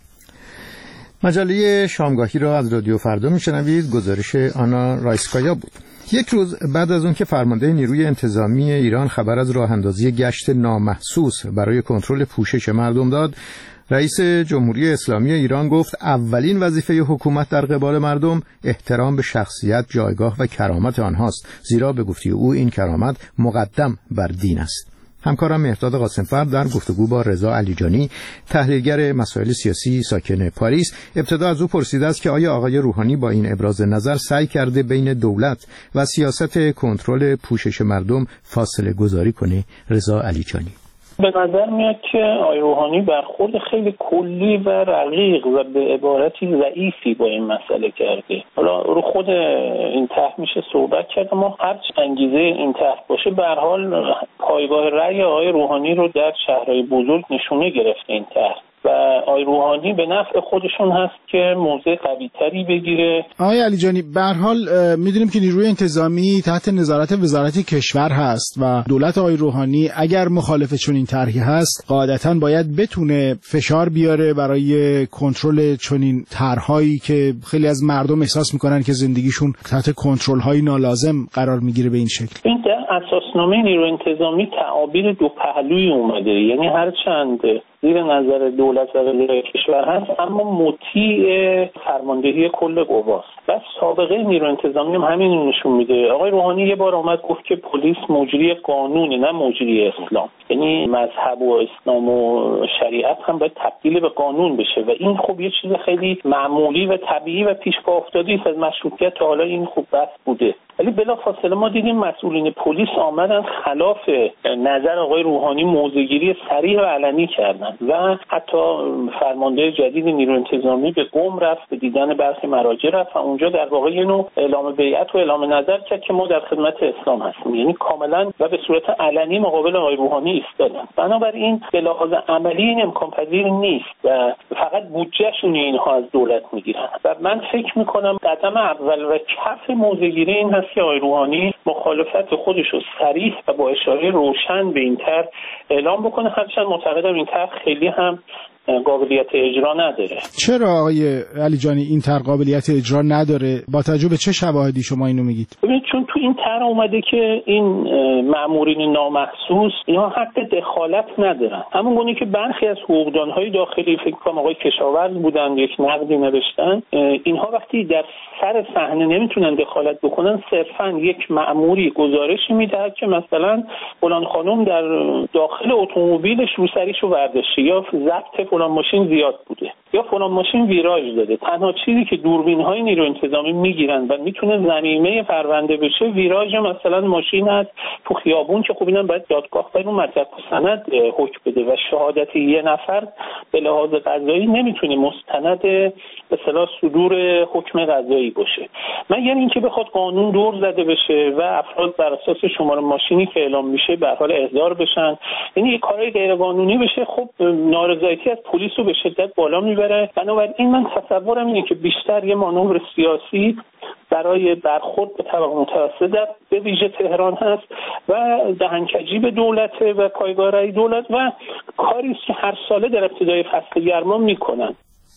A: مجله شامگاهی را از رادیو فردا میشنوید. گزارش آنا رایسکایا بود. یک روز بعد از اون که فرمانده نیروی انتظامی ایران خبر از راه اندازی گشت نامحسوس برای کنترل پوشش مردم داد، رئیس جمهوری اسلامی ایران گفت اولین وظیفه حکومت در قبال مردم احترام به شخصیت، جایگاه و کرامت آنهاست، زیرا به گفته او این کرامت مقدم بر دین است. همکارم مهرداد قاسمفر در گفتگو با رضا علیجانی، تحلیلگر مسائل سیاسی ساکن پاریس، ابتدا از او پرسیده است که آیا آقای روحانی با این ابراز نظر سعی کرده بین دولت و سیاست کنترل پوشش مردم فاصله گذاری کنه؟ رضا علیجانی:
Q: به نظر میاد که آقای روحانی برخورد خیلی کلی و رقیق و به عبارتی ضعیفی با این مسئله کرده. حالا رو خود این طرح میشه صحبت کرد، اما هر چه انگیزه این طرح باشه به هر حال پایگاه رأی آقای روحانی رو در شهرهای بزرگ نشونه گرفته این طرح و آقای روحانی به نفع خودشون هست که موضع قوی‌تری بگیره.
R: آقای علیجانی، به هر حال میدونیم که نیروی انتظامی تحت نظارت وزارت کشور هست و دولت آقای روحانی اگر مخالف چنین طرحی هست قاعدتاً باید بتونه فشار بیاره برای کنترل چنین طرحهایی که خیلی از مردم احساس میکنن که زندگیشون تحت کنترل‌های نالازم قرار میگیره به این شکل.
Q: این در اساسنامه نیروی انتظامی تعابیر دو پهلویی اومده، یعنی هر چند زیر نظر دولت و وزارت کشور هست اما مطیع فرماندهی کل قواست و سابقه نیروی انتظامی هم همین رو نشون میده. آقای روحانی یه بار اومد گفت که پلیس مجری قانونه نه مجری اسلام، یعنی مذهب و اسلام و شریعت هم باید تبدیل به قانون بشه و این خب یه چیز خیلی معمولی و طبیعی و پیش پا افتاده است. از مشروطیت تا حالا این خوب بس بوده، ولی بلافاصله ما دیدیم مسئولین پلیس آمدن خلاف نظر آقای روحانی موضع‌گیری صریح و علنی کردن و حتی فرمانده جدید نیروی انتظامی به قم رفت، به دیدن برخی مراجع رفت و اونجا در واقع اینو اعلام بیعت و اعلام نظر کرد که ما در خدمت اسلام هستیم، یعنی کاملا و به صورت علنی مقابل آقای روحانی ایستادن. بنابراین به لحاظ عملی این امکان پذیر نیست و فقط بودجهشون اینها از دولت میگیرن و من فکر میکنم قدم اول و کف موضع‌گیری این هست که آقای روحانی مخالفت خودش رو صریح و با اشاره روشن به این طرح اعلام بکنه، هرچند معتقدم این طرح خیلی هم قابلیت اجرا نداره.
R: چرا آقای علیجانی این طرح قابلیت اجرا نداره؟ با توجه به چه شواهدی شما اینو میگید؟
Q: ببینید چون تو این طرح اومده که این مأمورین نامحسوس اینها حق دخالت ندارن، همون گونه که برخی از حقوقدانهای داخلی فکر کنم آقای کشاورز بودن یک نقدی نوشتن، اینها وقتی در سر صحنه نمیتونن دخالت بکنن صرفا یک مأموری گزارشی میدهد که مثلا فلان خانم در داخل اتومبیلش روسریشو برداشته یا ضبط فلان ماشین زیاد بوده یا فلان ماشین ویراژ داده. تنها چیزی که دوربین‌های نیروی انتظامی میگیرن و میتونه ضمیمه پرونده بشه ویراژ مثلا ماشین هست تو خیابون که خب اینم باید دادگاه باید اون مدرک و سند حکم بده و شهادت یه نفر به لحاظ قضایی نمیتونه مستند به اصطلاح صدور حکم قضایی باشه. مگر اینکه بخواد قانون دور زده بشه و افراد بر اساس شماره ماشینی که اعلام میشه به حال احضار بشن، یعنی یه کارهای غیر قانونی بشه، خب نارضایتی از پلیس رو به شدت بالا میبره. بنابراین من تصورم اینه که بیشتر یه مانور سیاسی برای برخورد به طبقه متوسط به ویژه تهران هست و دهنکجی به دولت و پایگاه رأی دولت و کاری است که هر ساله در ابتدای فصل گرما میکنن.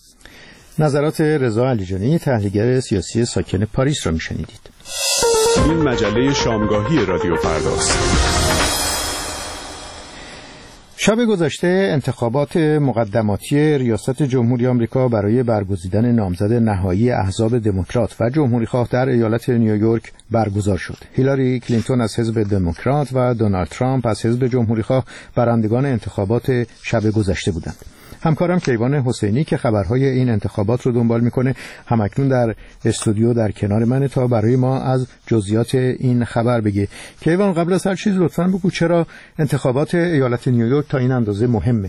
A: نظرات رضا علیجانی، تحلیلگر سیاسی ساکن پاریس را میشنیدید.
S: این مجله شامگاهی رادیو فرداست.
A: شب گذشته انتخابات مقدماتی ریاست جمهوری آمریکا برای برگزیدن نامزد نهایی احزاب دموکرات و جمهوریخواه در ایالت نیویورک برگزار شد. هیلاری کلینتون از حزب دموکرات و دونالد ترامپ از حزب جمهوریخواه برندگان انتخابات شب گذشته بودند. همکارم کیوان حسینی که خبرهای این انتخابات رو دنبال میکنه همکنون در استودیو در کنار منه تا برای ما از جزئیات این خبر بگه. کیوان، قبل از هر چیز لطفاً بگو چرا انتخابات ایالت نیویورک تا این اندازه مهمه؟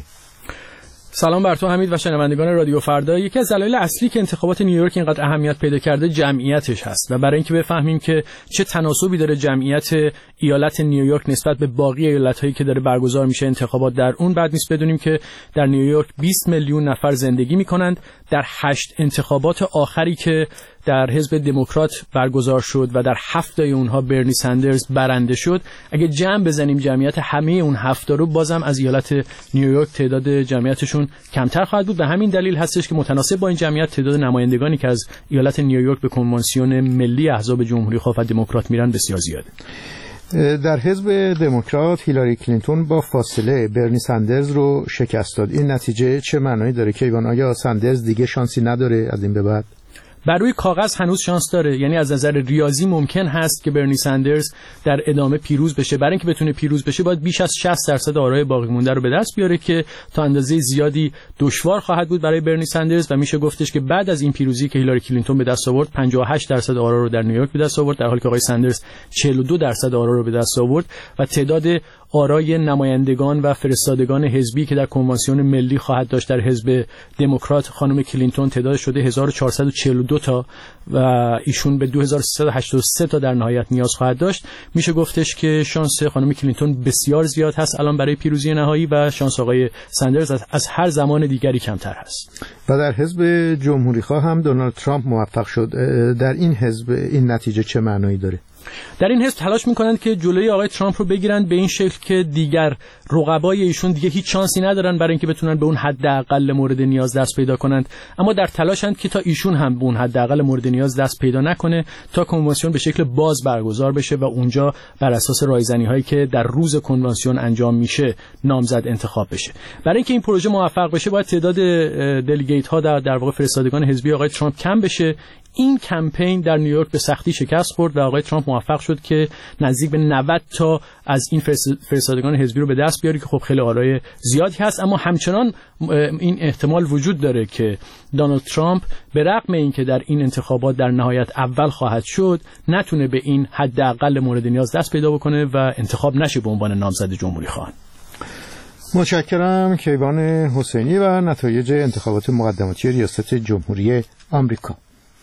S: سلام بر تو حمید و شنوندگان رادیو فردا. یکی از دلایل اصلی که انتخابات نیویورک اینقدر اهمیت پیدا کرده جمعیتش هست و برای اینکه بفهمیم که چه تناسبی داره جمعیت ایالت نیویورک نسبت به باقی ایالت‌هایی که داره برگزار میشه انتخابات در اون، بعد نیست بدونیم که در نیویورک بیست میلیون نفر زندگی میکنند. در هشت انتخابات آخری که در حزب دموکرات برگزار شد و در هفت تای اونها برنی سندرز برنده شد، اگه جمع بزنیم جمعیت همه اون هفت تا رو، بازم از ایالت نیویورک تعداد جمعیتشون کمتر خواهد بود و همین دلیل هستش که متناسب با این جمعیت تعداد نمایندگانی که از ایالت نیویورک به کنوانسیون ملی احزاب جمهوریخواه و دموکرات میرن بسیار زیاده.
A: در حزب دموکرات هیلاری کلینتون با فاصله برنی سندرز رو شکست داد. این نتیجه چه معنایی داره کیوان؟ آیا سندرز دیگه شانسی نداره از این به بعد؟
S: بر روی کاغذ هنوز شانس داره، یعنی از نظر ریاضی ممکن هست که برنی سندرز در ادامه پیروز بشه. برای اینکه بتونه پیروز بشه باید بیش از شصت درصد آرای باقی مونده رو به دست بیاره که تا اندازه زیادی دشوار خواهد بود برای برنی سندرز و میشه گفتش که بعد از این پیروزی که هیلاری کلینتون به دست آورد پنجاه و هشت درصد آرا رو در نیویورک به دست آورد، در حالی که آقای سندرز چهل و دو درصد آرا رو به دست آورد و تعداد آرای نمایندگان و فرستادگان حزبی که در کنوانسیون ملی خواهد داشت در حزب دموکرات خانم کلینتون تعداد شده هزار و چهارصد و چهل و دو تا و ایشون به دو هزار و سیصد و هشتاد و سه تا در نهایت نیاز خواهد داشت. میشه گفتش که شانس خانم کلینتون بسیار زیاد هست الان برای پیروزی نهایی و شانس آقای سندرز از هر زمان دیگری کمتر هست.
A: و در حزب جمهوریخواه هم دونالد ترامپ موفق شد. در این حزب این نتیجه چه معنایی داره؟
S: در این حزب تلاش میکنند که جلوی آقای ترامپ رو بگیرند به این شکل که دیگر رقبای ایشون دیگه هیچ شانسی ندارن برای اینکه بتونن به اون حداقل مورد نیاز دست پیدا کنند، اما در تلاشند که تا ایشون هم به اون حداقل مورد نیاز دست پیدا نکنه تا کنوانسیون به شکل باز برگزار بشه و اونجا بر اساس رایزنی هایی که در روز کنوانسیون انجام میشه نامزد انتخاب بشه. برای اینکه این پروژه موفق بشه باید تعداد دلیگیت ها در در واقع فرستادگان حزبی آقای ترامپ کم بشه. این کمپین در نیویورک به سختی شکست خورد و آقای ترامپ موفق شد که نزدیک به نود تا از این فرستادگان حزبی رو به دست بیاره که خب خیلی آرای زیادی هست، اما همچنان این احتمال وجود داره که دونالد ترامپ به رغم اینکه در این انتخابات در نهایت اول خواهد شد نتونه به این حداقل مورد نیاز دست پیدا بکنه و انتخاب نشه به عنوان نامزد جمهوریخواه.
A: متشکرم کیوان حسینی و نتایج انتخابات مقدماتی ریاست جمهوری آمریکا.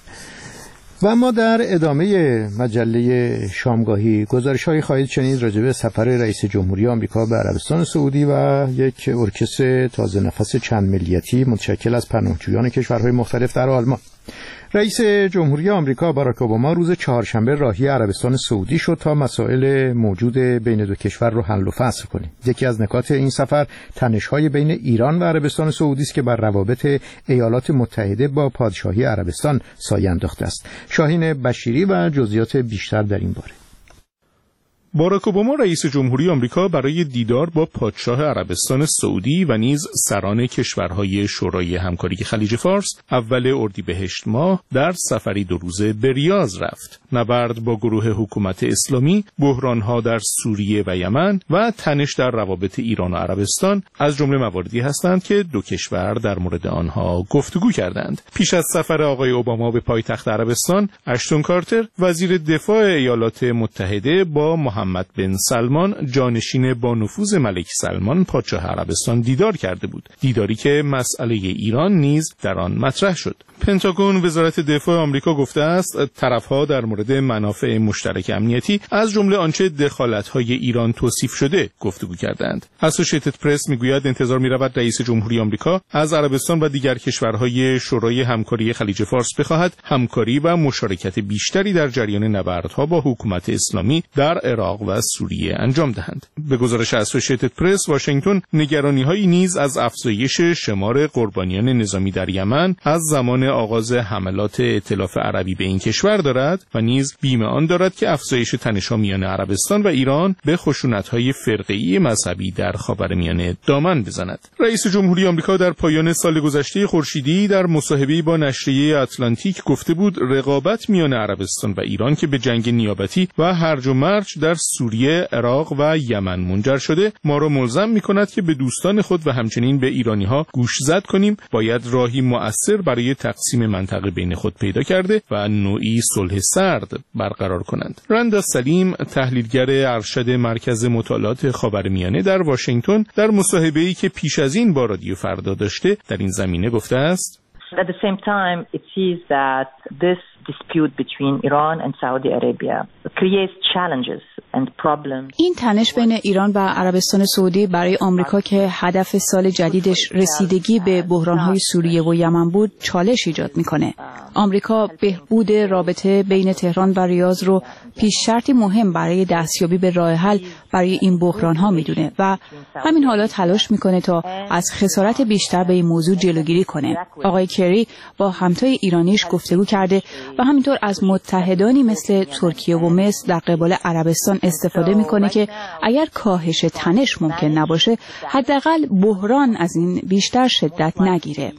A: و ما در ادامه مجله شامگاهی گزارش‌هایی خواهید شنید راجع به سفر رئیس جمهوری آمریکا به عربستان سعودی و یک ارکستر تازه نفس چند ملیتی متشکل از پناهجویان کشورهای مختلف در آلمان. رئیس جمهوری آمریکا باراک اوباما روز چهارشنبه راهی عربستان سعودی شد تا مسائل موجود بین دو کشور رو حل و فصل کنه. یکی از نکات این سفر تنش‌های بین ایران و عربستان سعودی است که بر روابط ایالات متحده با پادشاهی عربستان سایه انداخته است. شاهین بشیری و جزئیات بیشتر در این باره.
T: باراک اوباما رئیس جمهوری آمریکا برای دیدار با پادشاه عربستان سعودی و نیز سران کشورهای شورای همکاری خلیج فارس اول اردیبهشت ماه در سفری دو روزه به ریاض رفت. نبرد با گروه حکومت اسلامی، بحرانها در سوریه و یمن و تنش در روابط ایران و عربستان از جمله مواردی هستند که دو کشور در مورد آنها گفتگو کردند. پیش از سفر آقای اوباما به پایتخت عربستان، اشتون کارتر وزیر دفاع ایالات متحده با محمد بن سلمان جانشین با نفوذ ملک سلمان پادشاه عربستان دیدار کرده بود، دیداری که مسئله ایران نیز در آن مطرح شد. پنتاگون وزارت دفاع آمریکا گفته است طرف‌ها در مورد منافع مشترک امنیتی از جمله آنچه دخالت‌های ایران توصیف شده گفتگو کردند. اسوشییتد پرس میگوید انتظار می‌رود رئیس جمهوری آمریکا از عربستان و دیگر کشورهای شورای همکاری خلیج فارس بخواهد همکاری و مشارکت بیشتری در جریان نبردها با حکومت اسلامی در عراق و سوریه انجام دهند. به گزارش اسوشییتد پرس، واشنگتن نگرانی‌هایی نیز از افزایش شمار قربانیان نظامی در یمن از زمان آغاز حملات ائتلاف عربی به این کشور دارد و نیز بیم آن دارد که افزایش تنش‌ها میان عربستان و ایران به خشونت‌های فرقه‌ای مذهبی در خاورمیانه دامن بزند. رئیس جمهوری آمریکا در پایان سال گذشته خورشیدی در مصاحبه‌ای با نشریه اتلانتیک گفته بود رقابت میان عربستان و ایران که به جنگ نیابتی و هرج و مرج در سوریه، عراق و یمن منجر شده ما را ملزم می‌کند که به دوستان خود و همچنین به ایرانی‌ها گوشزد کنیم، باید راهی مؤثر برای تقسیم منطقه بین خود پیدا کرده و نوعی صلح سرد برقرار کنند. رندا سلیم، تحلیلگر ارشد مرکز مطالعات خاورمیانه در واشنگتن، در مصاحبه‌ای که پیش از این با رادیو فردا داشته در این زمینه گفته است:
U: At the same time, it sees that this dispute between Iran and Saudi Arabia creates challenges and problems.
V: این تنش بین ایران و عربستان سعودی برای آمریکا که هدف سال جدیدش رسیدگی به بحران‌های سوریه و یمن بود چالش ایجاد می‌کنه. آمریکا بهبود رابطه بین تهران و ریاض رو پیش شرطی مهم برای دستیابی به راه حل برای این بحران‌ها می‌دونه و همین حالا تلاش می‌کنه تا از خسارت بیشتر به این موضوع جلوگیری کنه. آقای کری با همتای ایرانیش گفتگو کرده و همینطور از متحدانی مثل ترکیه و مصر در قبال عربستان استفاده میکنه که اگر کاهش تنش ممکن نباشه حداقل بحران از این بیشتر شدت نگیره.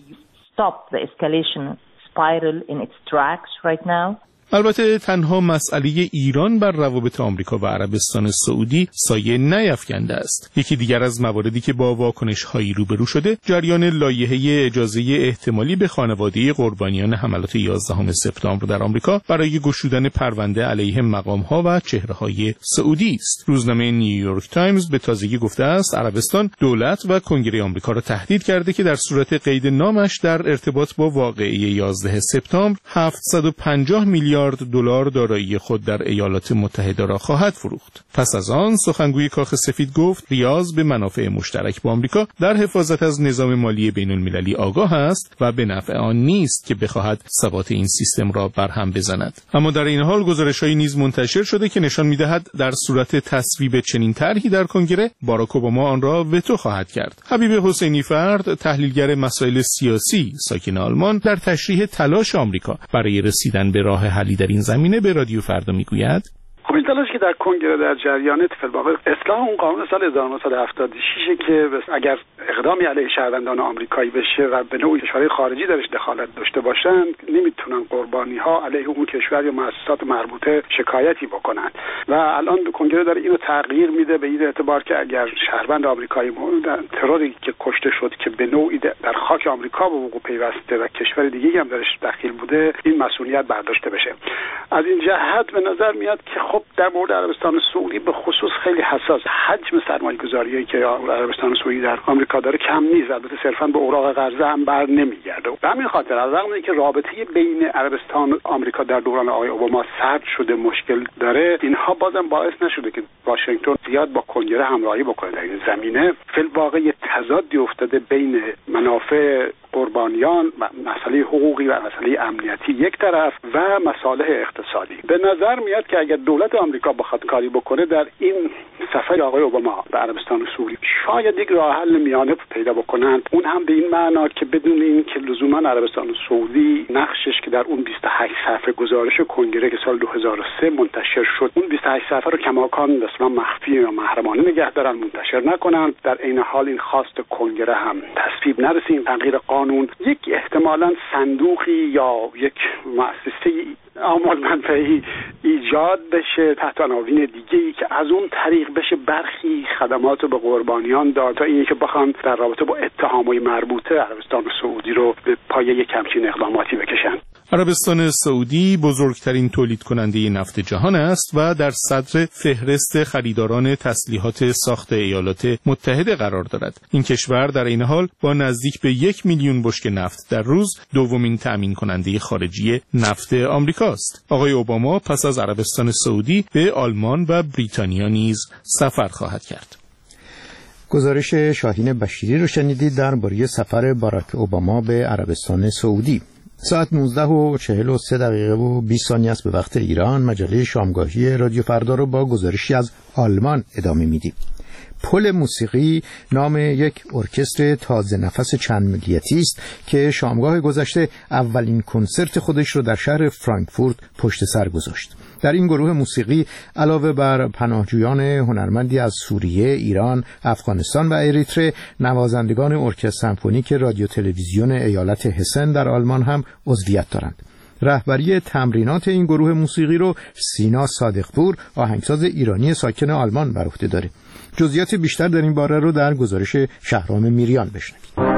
T: البته تنها مسئله ایران بر روابط آمریکا و عربستان سعودی سایه نیفکنده است. یکی دیگر از مواردی که با واکنش‌هایی روبرو شده، جریان لایحه اجازه احتمالی به خانواده قربانیان حملات یازدهم سپتامبر در آمریکا برای گشودن پرونده علیه مقام‌ها و چهره‌های سعودی است. روزنامه نیویورک تایمز به تازگی گفته است عربستان دولت و کنگره آمریکا را تهدید کرده که در صورت قید نامش در ارتباط با واقعه یازده سپتامبر هفتصد و پنجاه میلیارد دلار دارایی خود در ایالات متحده را خواهد فروخت. پس از آن سخنگوی کاخ سفید گفت ریاض به منافع مشترک با آمریکا در حفاظت از نظام مالی بین المللی آگاه است و به نفع آن نیست که بخواهد ثبات این سیستم را برهم بزند. اما در این حال گزارش‌هایی نیز منتشر شده که نشان می‌دهد در صورت تصویب چنین طرحی در کنگره باراک اوباما آن را وتو خواهد کرد. حبیب حسینی فرد، تحلیلگر مسائل سیاسی ساکن آلمان، در تشریح تلاش آمریکا برای رسیدن به راه حل در این زمینه به رادیو فردا میگوید:
F: خب این تلاش که در کنگره در جریان اتفاق اصلاح اون قانون سال هزار و نهصد و هفتاد و شش که اگر اقدامی علیه شهروندان آمریکایی بشه و به نوعی کشورهای خارجی درش دخالت داشته باشند نمیتونن قربانی ها علیه اون کشور یا مؤسسات مربوطه شکایتی بکنن و الان کنگره داره اینو تغییر میده به این اعتبار که اگر شهروند آمریکایی تروری که کشته شد که به نوعی در خاک آمریکا به وقوع پیوسته و کشور دیگه‌ای هم درش دخیل بوده این مسئولیت برداشته بشه. از این جهت به نظر میاد که خب در مورد عربستان سعودی به خصوص خیلی حساس. حجم سرمایه‌گذاریایی که عربستان سعودی در آمریکا داره کم نیست، البته صرفاً به اوراق قرضه هم بر نمیگرده. به همین خاطر از رغم اینکه رابطه بین عربستان و آمریکا در دوران آقای اوباما سرد شده، مشکل داره، اینها بازم باعث نشده که واشنگتن زیاد با کنگره همراهی بکنه در این زمینه. فی الواقع تضادی افتاده بین منافع قربانیان و مسئله حقوقی و مسئله امنیتی یک طرف و مصالح اقتصادی. به نظر میاد که اگر دولت آمریکا بخواد کاری بکنه در این سفر آقای اوباما به عربستان سعودی شاید یک راه حل میانه پیدا بکنند، اون هم به این معنا که بدون این که لزوما عربستان سعودی نقشش که در اون بیست و هشت صفحه گزارش کنگره که سال دو هزار و سه منتشر شد، اون بیست و هشت صفحه رو کماکان اصلا مخفی و محرمانه نگه دارن، منتشر نکنن. در این حال این خواست کنگره هم تصویب نرسه این تغییر قانون، یک احتمالاً صندوقی یا یک مؤسسه اعمال منفعی ایجاد بشه تحت عناوین دیگه‌ای که از اون طریق بشه برخی خدمات رو به قربانیان داد تا اینکه بخوان در رابطه با اتهامات مربوطه عربستان سعودی رو به پایه یک همچین اقداماتی بکشن.
T: عربستان سعودی بزرگترین تولید کننده نفت جهان است و در صدر فهرست خریداران تسلیحات ساخت ایالات متحده قرار دارد. این کشور در این حال با نزدیک به یک میلیون بشکه نفت در روز دومین تأمین کننده خارجی نفت آمریکاست. آقای اوباما پس از عربستان سعودی به آلمان و بریتانیا نیز سفر خواهد کرد.
A: گزارش شاهین بشیری رو شنیدید درباره سفر باراک اوباما به عربستان سعودی. ساعت نوزده و چهل و سه دقیقه و بیست ثانیه است به وقت ایران. مجله شامگاهی رادیو فردا رو با گزارشی از آلمان ادامه میدیم. پل موسیقی نام یک ارکستر تازه نفس چند ملیتی است که شامگاه گذشته اولین کنسرت خودش رو در شهر فرانکفورت پشت سر گذاشت. در این گروه موسیقی علاوه بر پناهجویان هنرمندی از سوریه، ایران، افغانستان و اریتره، نوازندگان ارکستر سمفونیک رادیو تلویزیون ایالت هسن در آلمان هم عضویت دارند. رهبری تمرینات این گروه موسیقی رو سینا صادقپور، آهنگساز ایرانی ساکن آلمان، بر عهده داره. جزئیات بیشتر در این باره رو در گزارش شهرام میریان بشنوید.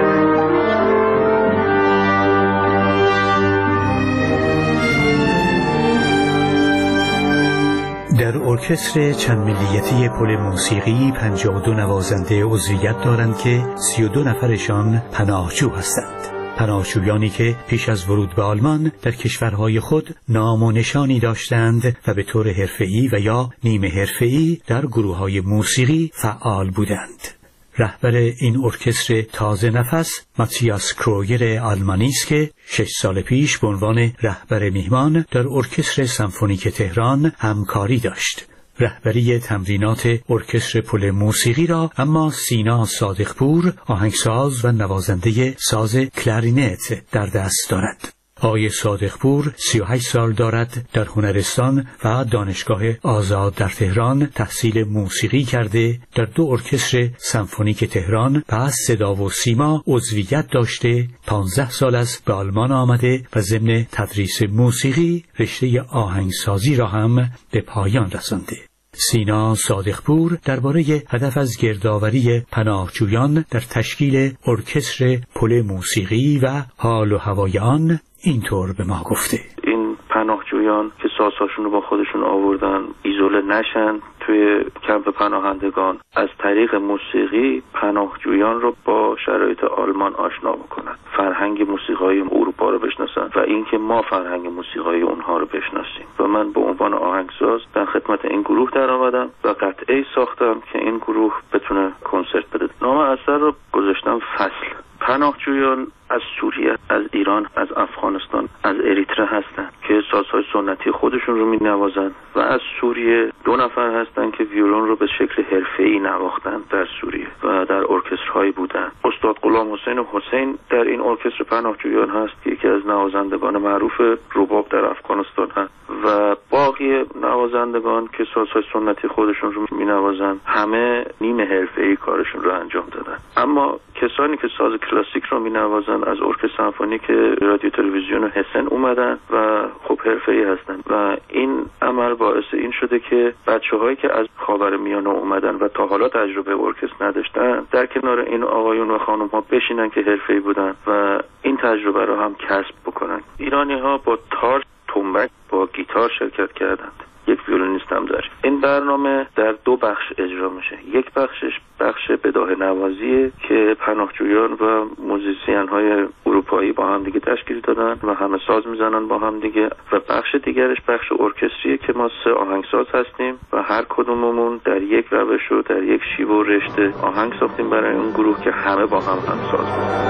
B: در ارکستر چند ملیتی پل موسیقی پنجاه و دو نوازنده عضویت دارند که سی و دو نفرشان پناهجو هستند. پناهجویانی که پیش از ورود به آلمان در کشورهای خود نام و نشانی داشتند و به طور حرفه‌ای و یا نیمه حرفه‌ای در گروه‌های موسیقی فعال بودند. رهبر این ارکستر تازه نفس ماتیاس کرویر آلمانی است که شش سال پیش به عنوان رهبر میهمان در ارکستر سمفونیک تهران همکاری داشت. رهبری تمرینات ارکستر پل موسیقی را اما سینا صادقپور، آهنگساز و نوازنده ساز کلارینت، در دست دارد. آقای صادقپور سی و هشت سال دارد، در هنرستان و دانشگاه آزاد در تهران تحصیل موسیقی کرده، در دو ارکستر سمفونیک تهران و صدا و سیما عضویت داشته، پانزده سال است به آلمان آمده و ضمن تدریس موسیقی رشته آهنگسازی را هم به پایان رسانده. سینا صادقپور درباره هدف از گردآوری پناهجویان در تشکیل ارکستر پل موسیقی و حال و هوای آن اینطور به ما گفته:
C: این پناهجویان که سازهاشون رو با خودشون آوردن ایزوله نشن توی کمپ پناهندگان، از طریق موسیقی پناهجویان رو با شرایط آلمان آشنا بکنن، فرهنگ موسیقای اروپا رو بشناسن و اینکه ما فرهنگ موسیقای اونها رو بشناسیم. و من به عنوان آهنگساز در خدمت این گروه در آمدم و قطعه ساختم که این گروه بتونه کنسرت بده. نام اثر رو گذاشتم فصل. پناهجویان از سوریه، از ایران، از افغانستان، از اریتره هستن که سازهای سنتی خودشون رو می‌نوازن و از سوریه دو نفر هستن که ویولون رو به شکل حرفه‌ای نواختن در سوریه و در ارکسترهایی بودن. استاد غلام حسین حسین در این ارکستر پناهجویان هست که یکی از نوازندگان معروف رباب در افغانستان هست و باقی نوازندگان که سازهای سنتی خودشون رو می‌نوازن همه نیمه حرفه‌ای کارشون رو انجام دادن. اما کسانی که ساز کلاسیک رو می‌نوازن از ارکستر سمفونیک رادیو تلویزیون هسن اومدن و خب حرفه‌ای هستن و این عمل باعث این شده که بچه‌هایی که از خاورمیانه اومدن و تا حالا تجربه ارکستر نداشتن در کنار این آقایون و خانم‌ها بشینن که حرفه‌ای بودن و این تجربه رو هم کسب بکنن. ایرانی‌ها با تار، تنبک، با گیتار شرکت کردند. یک ویولونیست هم داریم. این برنامه در دو بخش اجرا میشه. یک بخشش بخش بداهه نوازیه که پناهجویان و موزیسین های اروپایی با هم دیگه تشکیل دادن و همه ساز میزنن با هم دیگه و بخش دیگرش بخش ارکستریه که ما سه آهنگساز هستیم و هر کدوممون در یک روش و در یک شیوه و رشته آهنگ ساختیم برای اون گروه که همه با هم همساز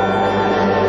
C: میزنن.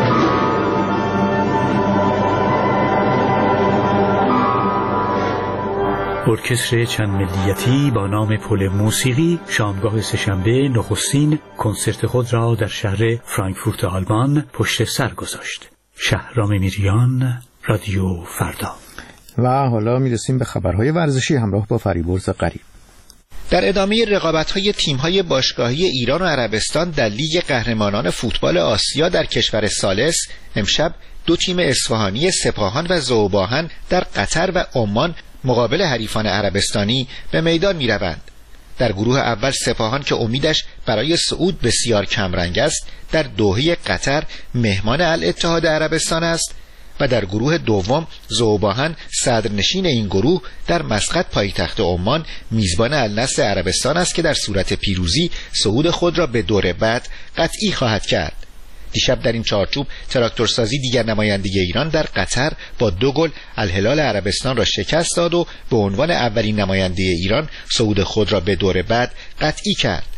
B: ارکستر چند ملیتی با نام پل موسیقی شامگاه سه‌شنبه نخستین کنسرت خود را در شهر فرانکفورت آلمان پشت سر گذاشت. شهرام میریان، رادیو فردا.
A: و حالا میرسیم به خبرهای ورزشی همراه با فریبرز غریب.
W: در ادامه رقابت‌های تیم‌های باشگاهی ایران و عربستان در لیگ قهرمانان فوتبال آسیا در کشور ثالث، امشب دو تیم اصفهانی سپاهان و ذوباهن در قطر و عمان مقابل حریفان عربستانی به میدان می روند. در گروه اول سپاهان که امیدش برای صعود بسیار کمرنگ است در دوحه قطر مهمان الاتحاد عربستان است و در گروه دوم ذوباهن صدرنشین این گروه در مسقط پایتخت عمان میزبان النصر عربستان است که در صورت پیروزی صعود خود را به دور بعد قطعی خواهد کرد. دیشب در این چارچوب تراکتورسازی دیگر نماینده ایران در قطر با دو گل الهلال عربستان را شکست داد و به عنوان اولین نماینده ایران صعود خود را به دور بعد قطعی کرد.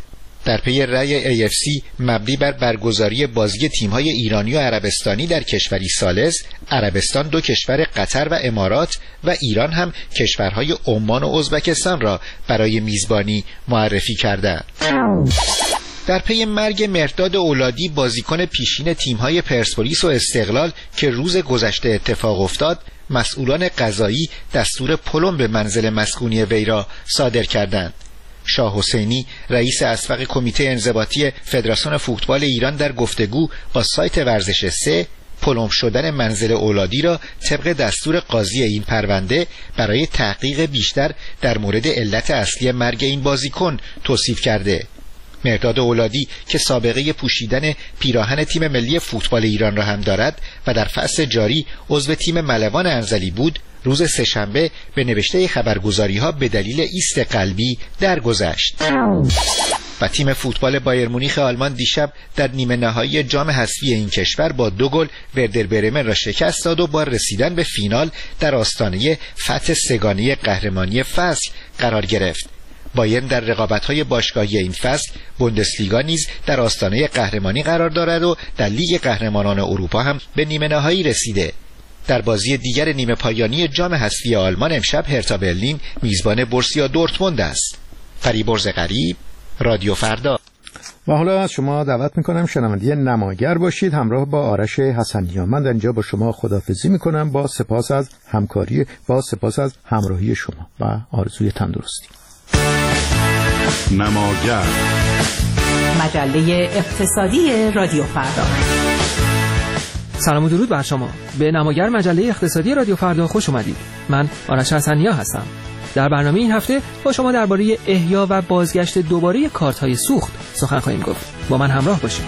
W: در پی رأی ای اف سی مبنی بر برگزاری بازی تیم‌های ایرانی و عربستانی در کشوری ثالث، عربستان دو کشور قطر و امارات و ایران هم کشورهای عمان و ازبکستان را برای میزبانی معرفی کردند. در پی مرگ مرداد اولادی بازیکن پیشین تیم‌های پرسپولیس و استقلال که روز گذشته اتفاق افتاد، مسئولان قضایی دستور پلم به منزل مسکونی وی را صادر کردند. شاه حسینی رئیس اسبق کمیته انضباطی فدراسیون فوتبال ایران در گفتگو با سایت ورزش سه پلم شدن منزل اولادی را طبق دستور قاضی این پرونده برای تحقیق بیشتر در مورد علت اصلی مرگ این بازیکن توصیف کرده. مرداد اولادی که سابقه پوشیدن پیراهن تیم ملی فوتبال ایران را هم دارد و در فصل جاری عضو تیم ملوان انزلی بود، روز سه‌شنبه به نوشته خبرگزاری‌ها به دلیل ایست قلبی درگذشت. و تیم فوتبال بایر مونیخ آلمان دیشب در نیمه نهایی جام حذفی این کشور با دو گل وردر برمن را شکست داد و با رسیدن به فینال در آستانه فتح سگانه قهرمانی فصل قرار گرفت. بایرن در رقابت‌های باشگاهی این فصل بوندسلیگا نیز در آستانه قهرمانی قرار دارد و در لیگ قهرمانان اروپا هم به نیمه نهایی رسیده. در بازی دیگر نیمه پایانی جام حذفی آلمان امشب هرتا برلین میزبان بورسیا دورتموند است. فریبرز غریب، رادیو فردا.
A: و حالا از شما دعوت میکنم شنونده نماگر باشید. همراه با آرش حسنیان من در اینجا با شما خداحافظی میکنم، با سپاس از همکاری، با سپاس از همراهی شما و آرزوی تندرستی.
D: نماگر،
E: مجله اقتصادی رادیو فردا.
G: سلام و درود بر شما. به نماگر مجله اقتصادی رادیو فردا خوش اومدید. من آرش حسنیا هستم. در برنامه این هفته با شما درباره احیا و بازگشت دوباره کارت‌های سوخت سخن خواهیم گفت. با من همراه باشید.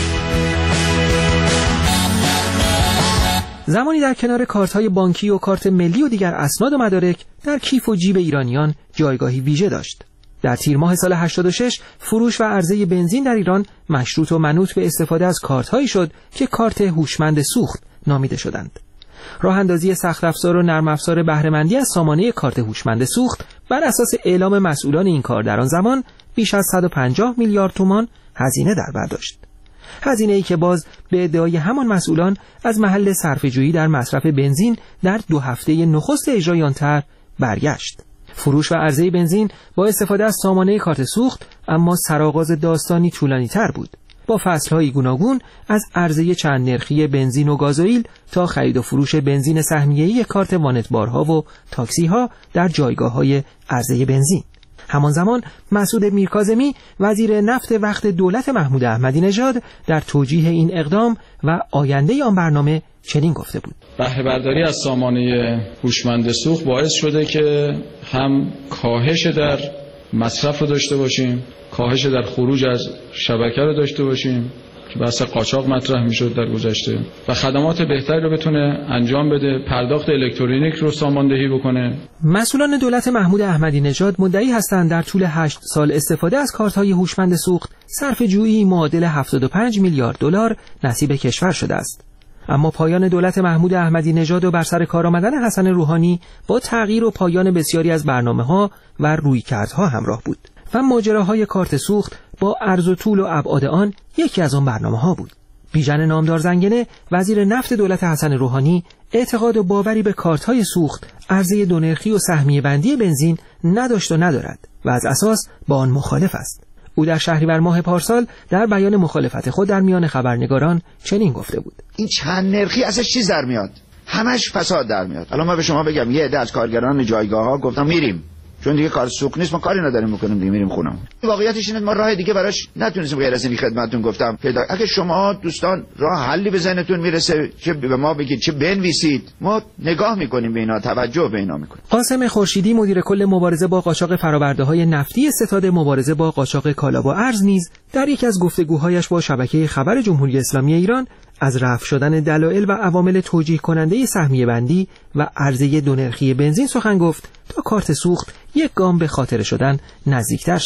G: زمانی در کنار کارت‌های بانکی و کارت ملی و دیگر اسناد و مدارک در کیف و جیب ایرانیان جایگاهی ویژه داشت. در تیر ماه سال هشتاد و شش فروش و عرضه بنزین در ایران مشروط و منوط به استفاده از کارت‌هایی شد که کارت هوشمند سوخت نامیده شدند. راه اندازی سخت افزار و نرم افزار بهره‌مندی از سامانه کارت هوشمند سوخت بر اساس اعلام مسئولان این کار در آن زمان بیش از صد و پنجاه میلیارد تومان هزینه در بر داشت. هزینه‌ای که باز به ادعای همان مسئولان از محل صرفه‌جویی در مصرف بنزین در دو هفته نخست اجرای آن طرح برگشت. فروش و عرضه بنزین با استفاده از سامانه کارت سوخت اما سرآغاز داستانی طولانی‌تر بود، با فصل‌های گوناگون از عرضه چند نرخی بنزین و گازوئیل تا خرید و فروش بنزین سهمیه‌ای کارت وانتبارها و تاکسی‌ها در جایگاه‌های عرضه بنزین. همان زمان مسعود میرکاظمی وزیر نفت وقت دولت محمود احمدی نژاد در توجیه این اقدام و آینده آن برنامه چنین گفته بود:
X: بهره برداری از سامانه هوشمند سوخت باعث شده که هم کاهش در مصرف رو داشته باشیم، کاهش در خروج از شبکه رو داشته باشیم که بحث قاچاق مطرح میشد در گذشته و خدمات بهتری رو بتونه انجام بده، پرداخت الکترونیک رو ساماندهی بکنه.
G: مسئولان دولت محمود احمدی نژاد مدعی هستند در طول هشت سال استفاده از کارت‌های هوشمند سوخت صرفه‌جویی معادل هفتاد و پنج میلیارد دلار نصیب کشور شده است. اما پایان دولت محمود احمدی نژاد و بر سر کار آمدن حسن روحانی با تغییر و پایان بسیاری از برنامه‌ها و رویکردها همراه بود و ماجراهای کارت سوخت با عرض و طول و ابعاد آن یکی از آن برنامه‌ها بود. بیژن نامدار زنگنه وزیر نفت دولت حسن روحانی اعتقاد و باوری به کارت‌های سوخت، عرضه دو نرخی و سهمیه بندی بنزین نداشت و ندارد و از اساس با آن مخالف است. او در شهریور ماه پارسال در بیان مخالفت خود در میان خبرنگاران چنین گفته بود:
Y: این چند نرخی ازش چیز در میاد؟ همش فساد در میاد. الان ما به شما بگم یه عده از کارگران جایگاه‌ها گفتم میریم، چون دیگه کار سوق نیست، ما کاری نداریم میکنیم، دیگه میریم خونم. واقعیتش اینه ما راه دیگه براش نتونستیم غیر از این خدمتتون گفتم پیدا. اگه شما دوستان راه حلی به ذهنتون میرسه چه به ما بگید چه بنویسید، ما نگاه میکنیم به اینا، توجه به اینا میکنیم.
G: قاسم خورشیدی مدیر کل مبارزه با قاچاق فرآورده‌های نفتی ستاد مبارزه با قاچاق کالا و ارز نیز در یکی از گفتگوهایش با شبکه خبر جمهوری اسلامی ایران از رفع شدن دلایل و عوامل توجیه کننده سهمیه بندی و عرضه دو نرخی بنزین سخن گفت تا کارت سوخت یک گام به خاطر شدن نزدیکتر شود.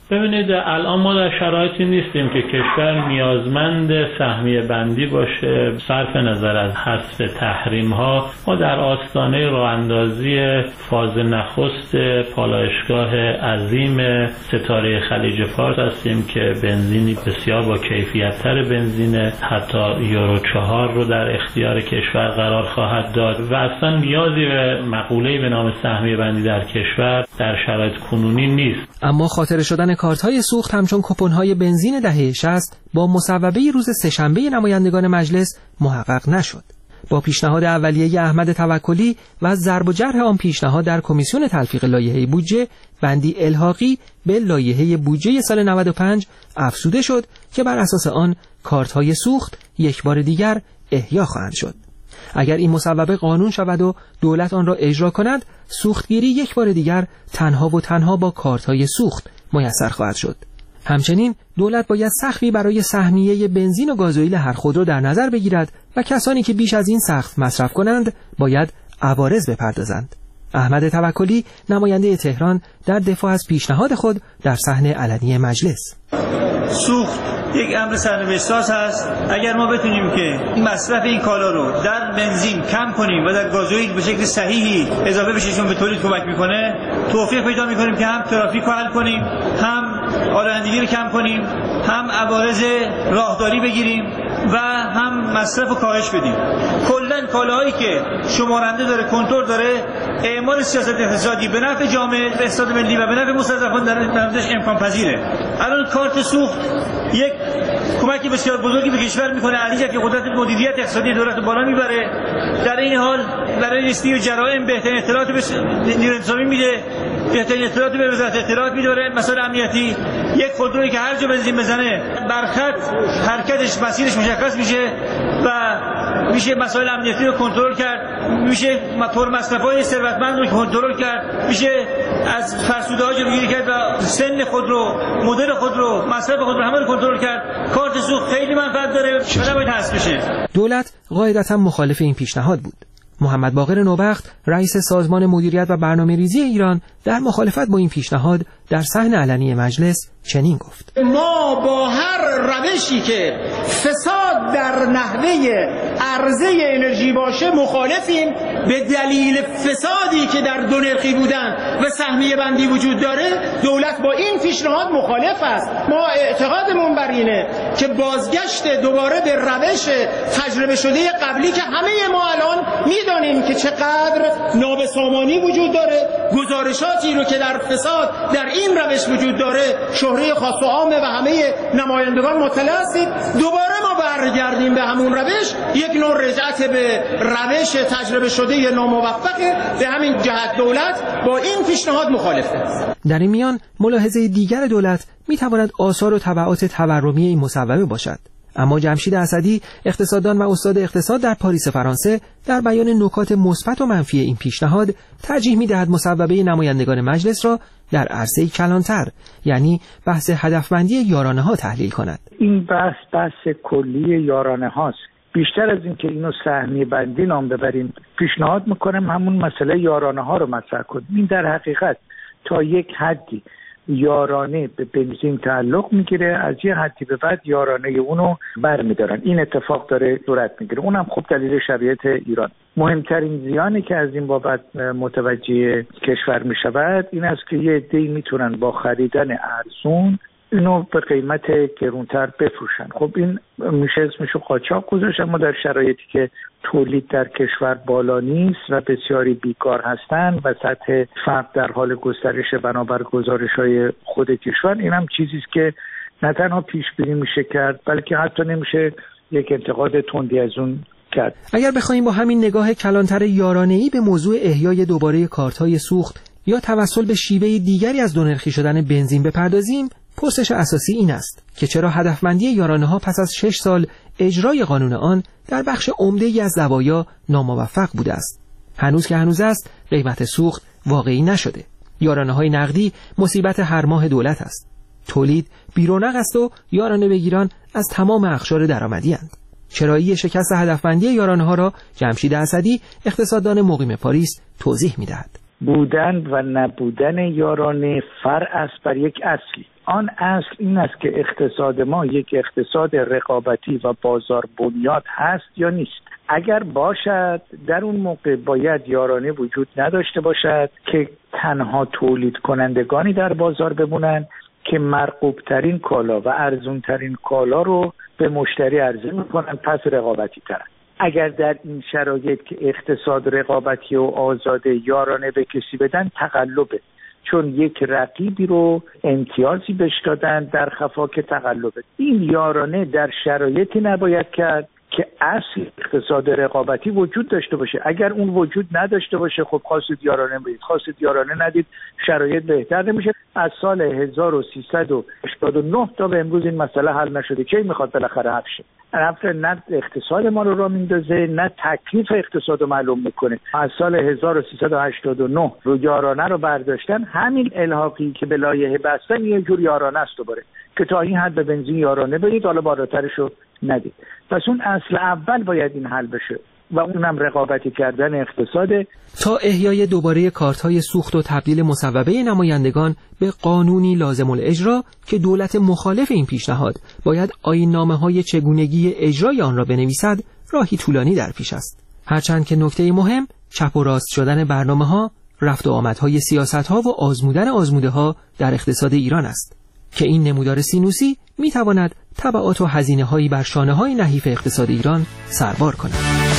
D: ببینید الان ما در شرایطی نیستیم که کشور نیازمند سهمیه بندی باشه. صرف نظر از حذف تحریم ها ما در آستانه راه اندازی فاز نخست پالایشگاه عظیم ستاره خلیج فارس هستیم که بنزینی بسیار با کیفیت تر بنزین حتی یورو چهار رو در اختیار کشور قرار خواهد داد و اصلا نیازی به مقوله‌ای به نام سهمیه بندی در کشور در شرایط کنونی نیست.
G: اما خاطره شدن کارت‌های سوخت همچون کوپن‌های بنزین دهه شصت با مصوبه روز سه‌شنبه نمایندگان مجلس محقق نشد. با پیشنهاد اولیه احمد توکلی و ضرب و جرح آن پیشنهاد در کمیسیون تلفیق لایحه بودجه، بندی الحاقی به لایحه بودجه سال نود و پنج افزوده شد که بر اساس آن کارت‌های سوخت یک بار دیگر احیا خواهند شد. اگر این مصوبه قانون شود و دولت آن را اجرا کند، سوختگیری یک بار دیگر تنها و تنها با کارت‌های سوخت میسر خواهد شد. همچنین دولت باید سقفی برای سهمیه بنزین و گازوئیل هر خودرو در نظر بگیرد و کسانی که بیش از این سقف مصرف کنند باید عوارض بپردازند. احمد توکلی نماینده تهران در دفاع از پیشنهاد خود در صحنه علنی مجلس:
H: سوخت یک امر سرنوشت‌ساز هست. اگر ما بتونیم که مصرف این کالا رو در بنزین کم کنیم و در گازوئیل به شکل صحیحی اضافه بشه چون به تولید کمک میکنه، توفیق پیدا میکنیم که هم ترافیک رو حل کنیم، هم آلودگی رو کم کنیم، هم عوارض راهداری بگیریم و هم مصرف رو کاهش بدیم. کلا کالاهایی که شمارنده داره، کنترل داره، اعمال سیاست اقتصادی به نفع جامعه، اقتصاد ملی و به نفع مستضعفان در موردش امکان پذیره. الان کارت سوخت یک کمکی بسیار بزرگی به کشور میکنه، علیه که قدرت مدیریت اقتصادی دولت رو بالا میبره. در این حال برای رسیدگی به جرائم بهترین اطلاعات به نیروی انتظامی میده، بهترین اطلاعات به وزارت اطلاعات میده. مسائل امنیتی، یک خودرویی که هر جا بنزین بزنه برخط حرکتش مسیرش مشخص میشه و میشه مسائل امنیتی رو کنترل کرد، میشه پر مصرفای ثروتمند رو کنترل کرد، میشه از فرسوده‌ها جلوگیری کرد و سن خود رو، مدل خود رو، مصرف خود رو همه رو کنترل کرد. کارت سوخت خیلی منفعت داره و نباید حذف بشه.
G: دولت قاعدتاً مخالف این پیشنهاد بود. محمد باقر نوبخت، رئیس سازمان مدیریت و برنامه‌ریزی ایران، در مخالفت با این پیشنهاد در صحن علنی مجلس چنین گفت:
I: ما با هر روشی که فساد در نحوه عرضه انرژی باشه مخالفیم، به دلیل فسادی که در دو نرخی بودن و سهمیه بندی وجود داره دولت با این پیشنهاد مخالف است. ما اعتقادمون بر اینه که بازگشت دوباره به روش تجربه شده قبلی که همه ما الان میدانیم که چقدر نابسامانی وجود داره، گزارشاتی رو که در فساد در این روش وجود داره شهره خاص و عامه و همه نمایندگان مطلع هستید. دوباره ما برگردیم به همون روش، یک نوع رجعت به روش تجربه شده ناموفقه. به همین جهت دولت با این پیشنهاد مخالفه.
G: در این میان ملاحظه دیگر دولت میتواند آثار و تبعات تورمی این مصوبه باشد. اما جمشید اسدی، اقتصاددان و استاد اقتصاد در پاریس فرانسه، در بیان نکات مثبت و منفی این پیشنهاد ترجیح می‌دهد مصوبه نمایندگان مجلس را در عرصه‌ای کلانتر، یعنی بحث هدفمندی یارانه‌ها تحلیل کند.
F: این بحث بحث کلی یارانه هاست. بیشتر از این که اینو سهمیه بندی نام ببریم، پیشنهاد میکنم همون مسئله یارانه ها رو مطرح کنیم. این در حقیقت تا یک حدی یارانه به بنزین تعلق میگیره، از یه حدی به بعد یارانه اونو برمیدارن. این اتفاق داره صورت میگیره. اونم خب دلیل شرایط ایران. مهمترین زیانی که از این بابت متوجه کشور میشود این است که یه عده‌ای میتونن با خریدن ارزون اینو به قیمت گرونتر بفروشن. خب این میشه اسمشو قاچاق گذاشت. اما در شرایطی که تولید در کشور بالا نیست و بسیاری بیکار هستند و سطح فقر در حال گسترش بنابر گزارش‌های خود کشور، این هم چیزی است که نه تنها پیش بینی میشه کرد بلکه حتی نمیشه یک انتقاد تندی از اون کرد.
G: اگر بخوایم با همین نگاه کلانتر یارانه‌ای به موضوع احیای دوباره کارت‌های سوخت یا توسل به شیوه دیگری از دونرخی شدن بنزین بپردازیم، پرسش اساسی این است که چرا هدفمندی یارانه‌ها پس از شش سال اجرای قانون آن در بخش عمده‌ای از زوایا ناموفق بوده است. هنوز که هنوز است، قیمت سوخت واقعی نشده. یارانه‌های نقدی مصیبت هر ماه دولت است. تولید بیرونق است و یارانه بگیران از تمام اقشار درآمدی اند. چرایی شکست هدفمندی یارانه‌ها را جمشید اسدی، اقتصاددان مقیم پاریس، توضیح می‌دهد.
F: بودن و نبودن یارانه فرع است بر یک اصلی.
J: آن اصل این است که اقتصاد ما یک اقتصاد رقابتی و بازار بنیاد هست یا نیست. اگر باشد در اون موقع باید یارانه وجود نداشته باشد که تنها تولید کنندگانی در بازار بمونن که مرغوب ترین کالا و ارزون ترین کالا رو به مشتری عرضه میکنن، پس رقابتی ترن. اگر در این شرایط که اقتصاد رقابتی و آزاده یارانه به کسی بدن تقلبه، چون یک رقیبی رو امتیازی بهش دادن در خفا که تقلبه. این یارانه در شرایطی نباید کرد که اصل اقتصاد رقابتی وجود داشته باشه. اگر اون وجود نداشته باشه خب خواستید یارانه بدید، خواستید یارانه ندید، شرایط بهتر نمیشه. از سال هزار و سیصد و هشتاد و نه تا به امروز این مسئله حل نشده. کی میخواد بالاخره حل شه؟ رفته نه اقتصاد ما رو را میندازه نه تکلیف اقتصاد رو معلوم میکنه. از سال هزار و سیصد و هشتاد و نه رو یارانه رو برداشتن، همین الحاقی که به لایحه بستن یه جور یارانه است دوباره که تا این حد به بنزین یارانه بدید، حالا بالاترش رو ندید. پس اون اصل اول باید این حل بشه و اونم رقابتی کردن اقتصاده.
G: تا احیای دوباره کارت‌های سوخت و تبدیل مصوبه نمایندگان به قانونی لازم الاجرا که دولت مخالف این پیشنهاد باید آیین‌نامه‌های چگونگی اجرای آن را بنویسد، راهی طولانی در پیش است. هرچند که نکته مهم چپ و راست شدن برنامه‌ها، رفت و آمدهای سیاست‌ها و آزمودن آزموده‌ها در اقتصاد ایران است که این نمودار سینوسی می‌تواند تبعات و هزینه‌هایی بر شانه‌های نحیف اقتصاد ایران سربار کند.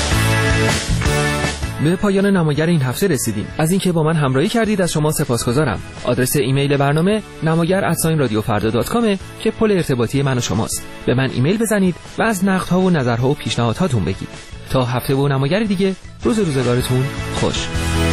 G: به پایان نماگر این هفته رسیدیم. از اینکه با من همراهی کردید از شما سپاسگزارم. آدرس ایمیل برنامه نماگر ات رادیو فردا دات کام که پل ارتباطی من و شماست. به من ایمیل بزنید و از نقدها و نظرها و پیشنهاداتتون بگید. تا هفته و نماگر دیگه، روز روزگارتون خوش.